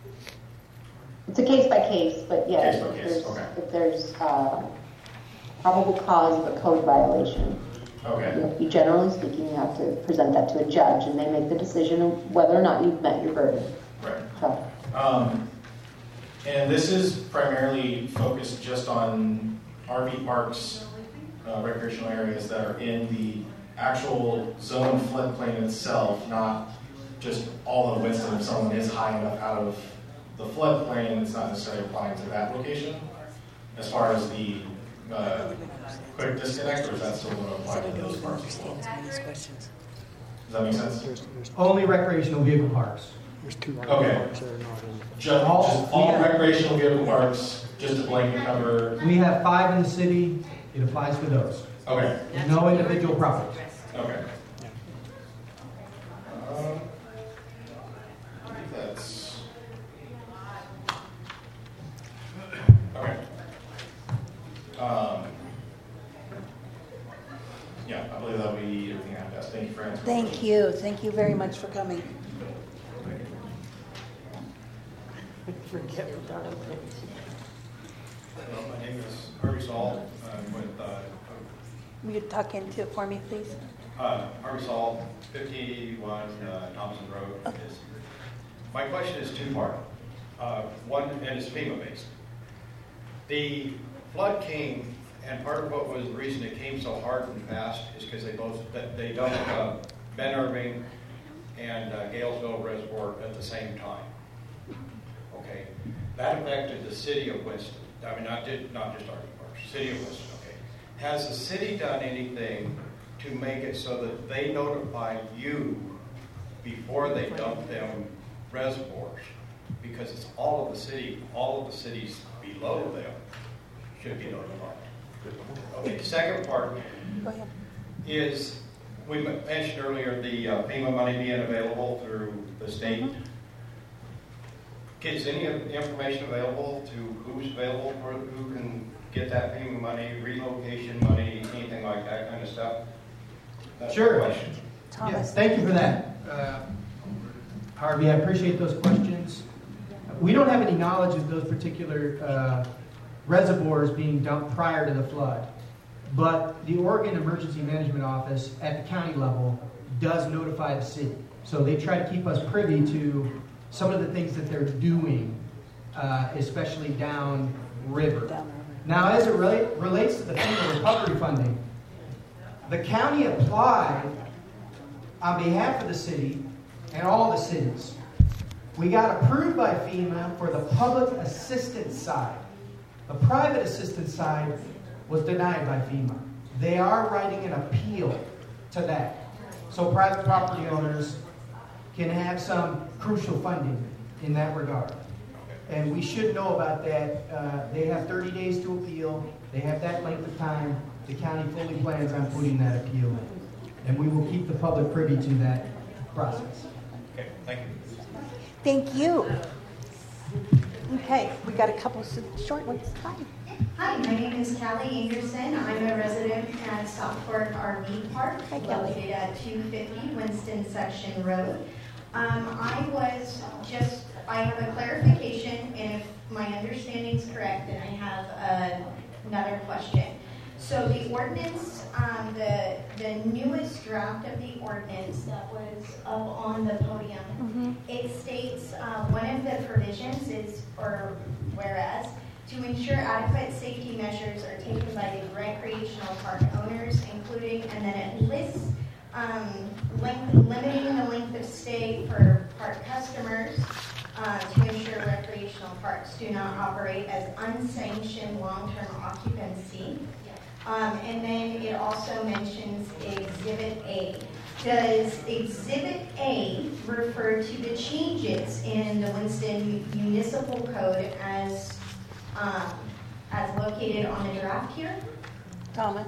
It's a case by case, but yeah, Case by if case, there's, okay. if there's uh, probable cause of a code violation, Okay. you, you generally speaking, you have to present that to a judge, and they make the decision of whether or not you've met your burden. Right. So, Um, and this is primarily focused just on R V parks, uh, recreational areas that are in the actual zone floodplain itself, not just all of Winston. If someone is high enough out of the floodplain, it's not necessarily applying to that location. As far as the uh, quick disconnect, or is that still going to apply to those parks as well? Does that make sense? Only recreational vehicle parks. There's two Okay. parks that are not in. Just, All- just all yeah. recreational vehicle parks, just to blanket cover. We have five in the city. It applies to those. Okay. No individual properties. Okay. Um, I think that's. Okay. Um, yeah, I believe that'll be everything I have to ask. Thank you for answering. Thank you. Thank you very much for coming. Forget the darn thing. Hello, my name is Harvey Saul. I'm with uh, Will you tuck into it for me, please? uh, Harvey Saul, fifteen eighty-one uh, Thompson Road. Is- My question is two-part. Uh, One, and it's FEMA-based. The flood came, and part of what was the reason it came so hard and fast is because they both, that they dumped uh, Ben Irving and uh, Galesville Reservoir at the same time. Okay, that affected the city of Winston. I mean, not, did, not just R V parks, city of Winston, okay. Has the city done anything to make it so that they notify you before they dump them reservoirs? Because it's all of the city, all of the cities below them should be notified. Okay, the second part Go ahead. is, we mentioned earlier the uh, FEMA money being available through the state. Is any of the information available to who's available for who can get that FEMA money, relocation money, anything like that kind of stuff? That's Sure. my question. Yes, thank you for that. Uh, Harvey, I appreciate those questions. We don't have any knowledge of those particular uh, reservoirs being dumped prior to the flood, but the Oregon Emergency Management Office at the county level does notify the city. So they try to keep us privy to some of the things that they're doing, uh, especially down river. Now, as it rela- relates to the FEMA recovery funding, the county applied on behalf of the city and all the cities. We got approved by FEMA for the public assistance side. The private assistance side, was denied by FEMA. They are writing an appeal to that. So private property owners can have some crucial funding in that regard. And we should know about that. Uh, they have thirty days to appeal. They have that length of time. The county fully plans on putting that appeal in. And we will keep the public privy to that process. Okay, thank you. Thank you. Okay, we got a couple of short ones. Hi. Hi, my name is Callie Anderson. I'm a resident at Southport R V Park, Hi, Kelly. located at two fifty Winston Section Road. Um, I was just, I have a clarification, and if my understanding is correct, then I have uh, another question. So the ordinance, um, the the newest draft of the ordinance that was up on the podium, Mm-hmm. it states uh, one of the provisions is, or whereas, to ensure adequate safety measures are taken by the recreational park owners, including, and then it lists um, length, limiting the length of stay for park customers uh, to ensure recreational parks do not operate as unsanctioned long-term occupancy. Um, and then it also mentions Exhibit A. Does Exhibit A refer to the changes in the Winston Municipal Code as um, as located on the draft here? Thomas?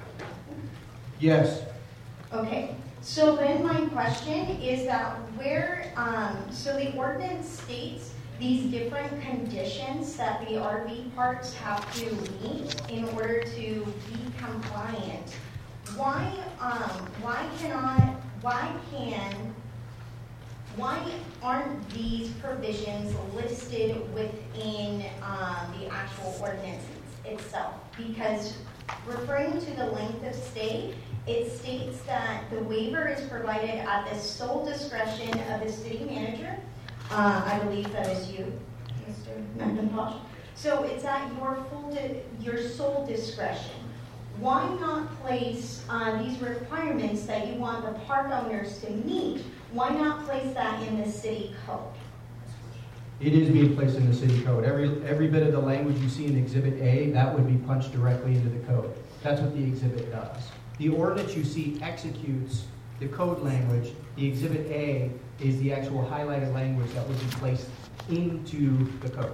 Yes. Okay. So then my question is that where, um, so the ordinance states these different conditions that the R V parks have to meet in order to be compliant. Why, um, why cannot, why can, why aren't these provisions listed within um, the actual ordinance itself? Because referring to the length of stay, it states that the waiver is provided at the sole discretion of the city manager. Uh, I believe that is you, Mister McIntosh. So it's at your full, di- your sole discretion. Why not place uh, these requirements that you want the park owners to meet? Why not place that in the city code? It is being placed in the city code. Every every bit of the language you see in Exhibit A, that would be punched directly into the code. That's what the exhibit does. The ordinance you see executes the code language. The Exhibit A is the actual highlighted language that would be placed into the code.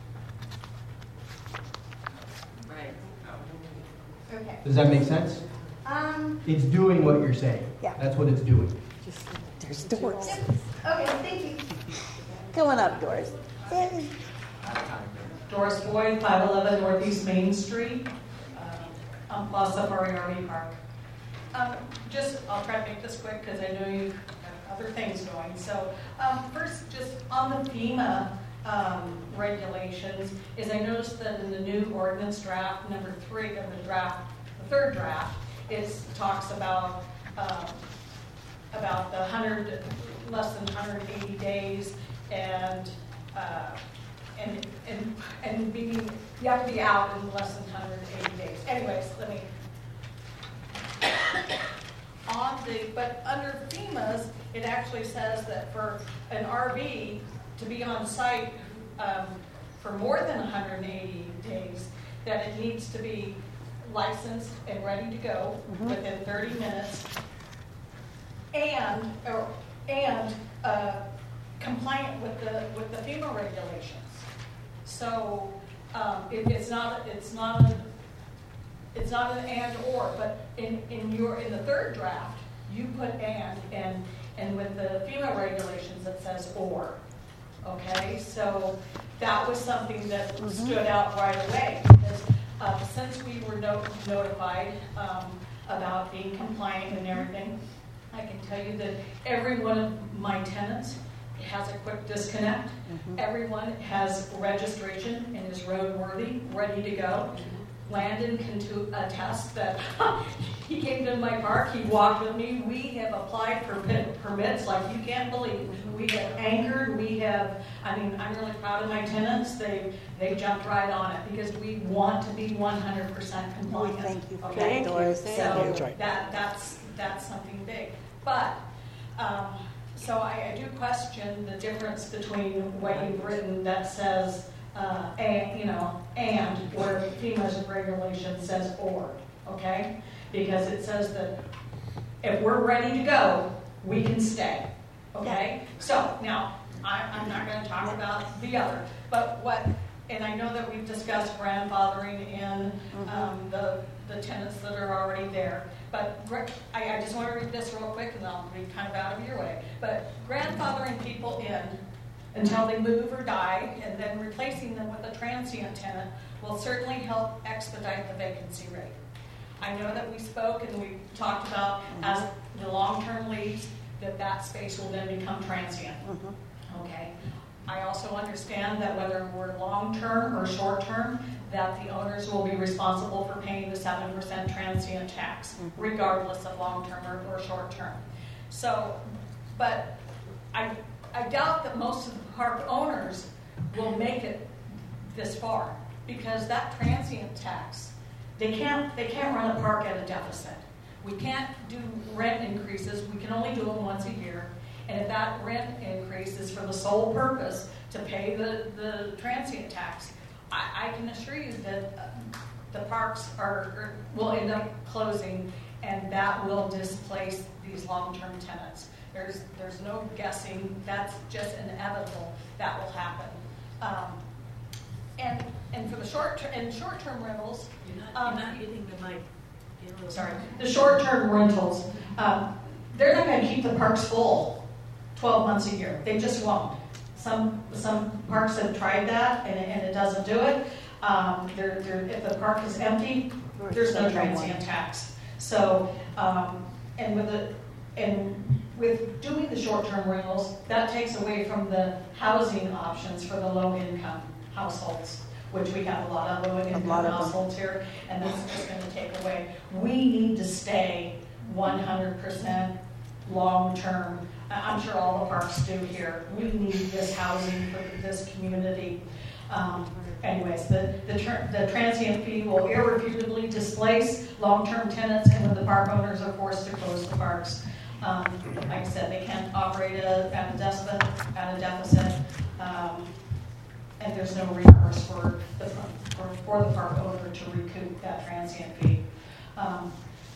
Right. Okay. Does that make sense? Um, It's doing what you're saying. Yeah. That's what it's doing. There's Doris. okay, thank you. Come on up, Doris. Yay. Doris Boyd, five eleven Northeast Main Street, uh, on Plaza Safari R V Park. Um, just, I'll try to make this quick because I know you've got other things going. So, um, first, just on the FEMA um, regulations, is I noticed that in the new ordinance draft number three of the draft, the third draft, it talks about um, about the hundred, less than one hundred eighty days, and uh, and and and being you have to be out in less than one hundred eighty days. Anyways, let me. On the, but under FEMA's, it actually says that for an R V to be on site um, for more than one hundred eighty days, that it needs to be licensed and ready to go mm-hmm. within thirty minutes, and or, and uh, compliant with the with the FEMA regulations. So um, it, it's not it's not a, it's not an and or, but in, in your in the third draft you put and and and with the FEMA regulations it says or. Okay, so that was something that mm-hmm. stood out right away because uh, since we were no, notified um, about being compliant and everything, I can tell you that every one of my tenants has a quick disconnect. Mm-hmm. Everyone has registration and is roadworthy, ready to go. Landon can to attest that he came to my park, he walked with me. We have applied for permits like you can't believe. We have anchored, we have, I mean, I'm really proud of my tenants. They they jumped right on it because we want to be one hundred percent compliant. Oh, thank you for okay? that, Doris. So Thank you. that, that's, that's something big. But, um, so I, I do question the difference between what you've written that says uh, and, you know, and where FEMA's regulation says or, okay? Because it says that if we're ready to go, we can stay, okay? So, now, I, I'm not going to talk about the other, but what, and I know that we've discussed grandfathering in um, the, the tenants that are already there, but I, I just want to read this real quick and I'll be kind of out of your way. But grandfathering people in until they move or die and then replacing them with a transient tenant will certainly help expedite the vacancy rate. I know that we spoke and we talked about as the long-term lease that that space will then become transient. Mm-hmm. Okay. I also understand that whether we're long-term or short-term, that the owners will be responsible for paying the seven percent transient tax, mm-hmm. regardless of long-term or, or short-term. So, but I, I doubt that most of the park owners will make it this far because that transient tax, they can't, they can't run a park at a deficit. We can't do rent increases. We can only do them once a year. And if that rent increase is for the sole purpose to pay the, the transient tax, I, I can assure you that uh, the parks are, are will end up closing, and that will displace these long-term tenants. There's there's no guessing. That's just inevitable. That will happen. Um, and and for the short ter- and short-term rentals, you're not, um, you're not hitting the mic. Sorry, the short-term rentals. Um, they're not going to keep the parks full twelve months a year. They just won't. Some some parks have tried that, and it, and it doesn't do it. Um, they're, they're, if the park is empty, there's no transient tax. So, um, and with the and with doing the short-term rentals, that takes away from the housing options for the low-income households, which we have a lot of low-income households here, and that's just going to take away. We need to stay one hundred percent long-term. I'm sure all the parks do here. We need this housing for this community. Um, anyways, the, the, tr- the transient fee will irrefutably displace long-term tenants, and when the park owners are forced to close the parks. Um, like I said, they can't operate at, at a deficit, at a deficit um, and there's no recourse for the, for, for the park owner to recoup that transient fee. Um,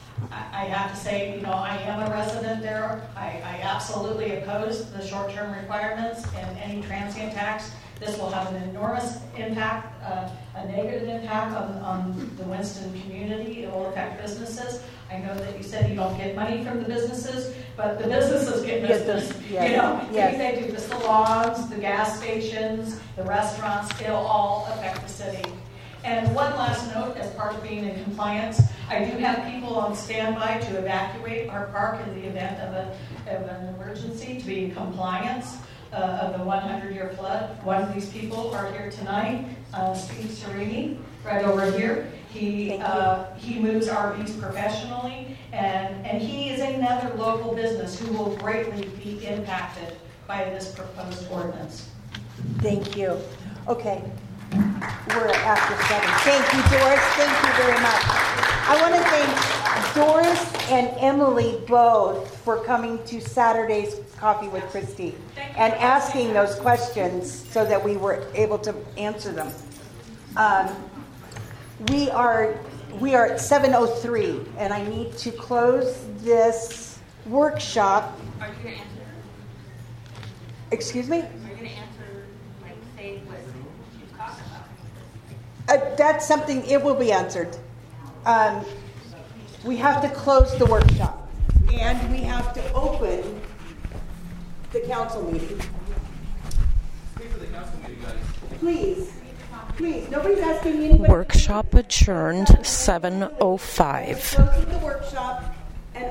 I have to say, you know, I am a resident there. I, I absolutely oppose the short-term requirements and any transient tax. This will have an enormous impact, uh, a negative impact on, on the Winston community. It will affect businesses. I know that you said you don't get money from the businesses, but the businesses get business. Yes, you know, yes. they do the salons, the gas stations, the restaurants. It'll all affect the city. And one last note, as part of being in compliance, I do have people on standby to evacuate our park in the event of, a, of an emergency to be in compliance uh, of the hundred-year flood. One of these people are here tonight, uh, Steve Serini, right over here. He uh, he moves R Vs professionally, and, and he is another local business who will greatly be impacted by this proposed ordinance. Thank you. Okay. We're after seven. Thank you, Doris. Thank you very much. I want to thank Doris and Emily both for coming to Saturday's Coffee with Christy and asking those questions so that we were able to answer them. Um, we are we are at seven oh three, and I need to close this workshop. Are you going to answer? Excuse me? Are you going to answer, like, say what you talked about? Uh, that's something, it will be answered. Um, we have to close the workshop, and we have to open the council meeting. Speak for the council meeting, guys. Please, please, nobody's asking anybody. Workshop adjourned seven oh five. Closing the workshop.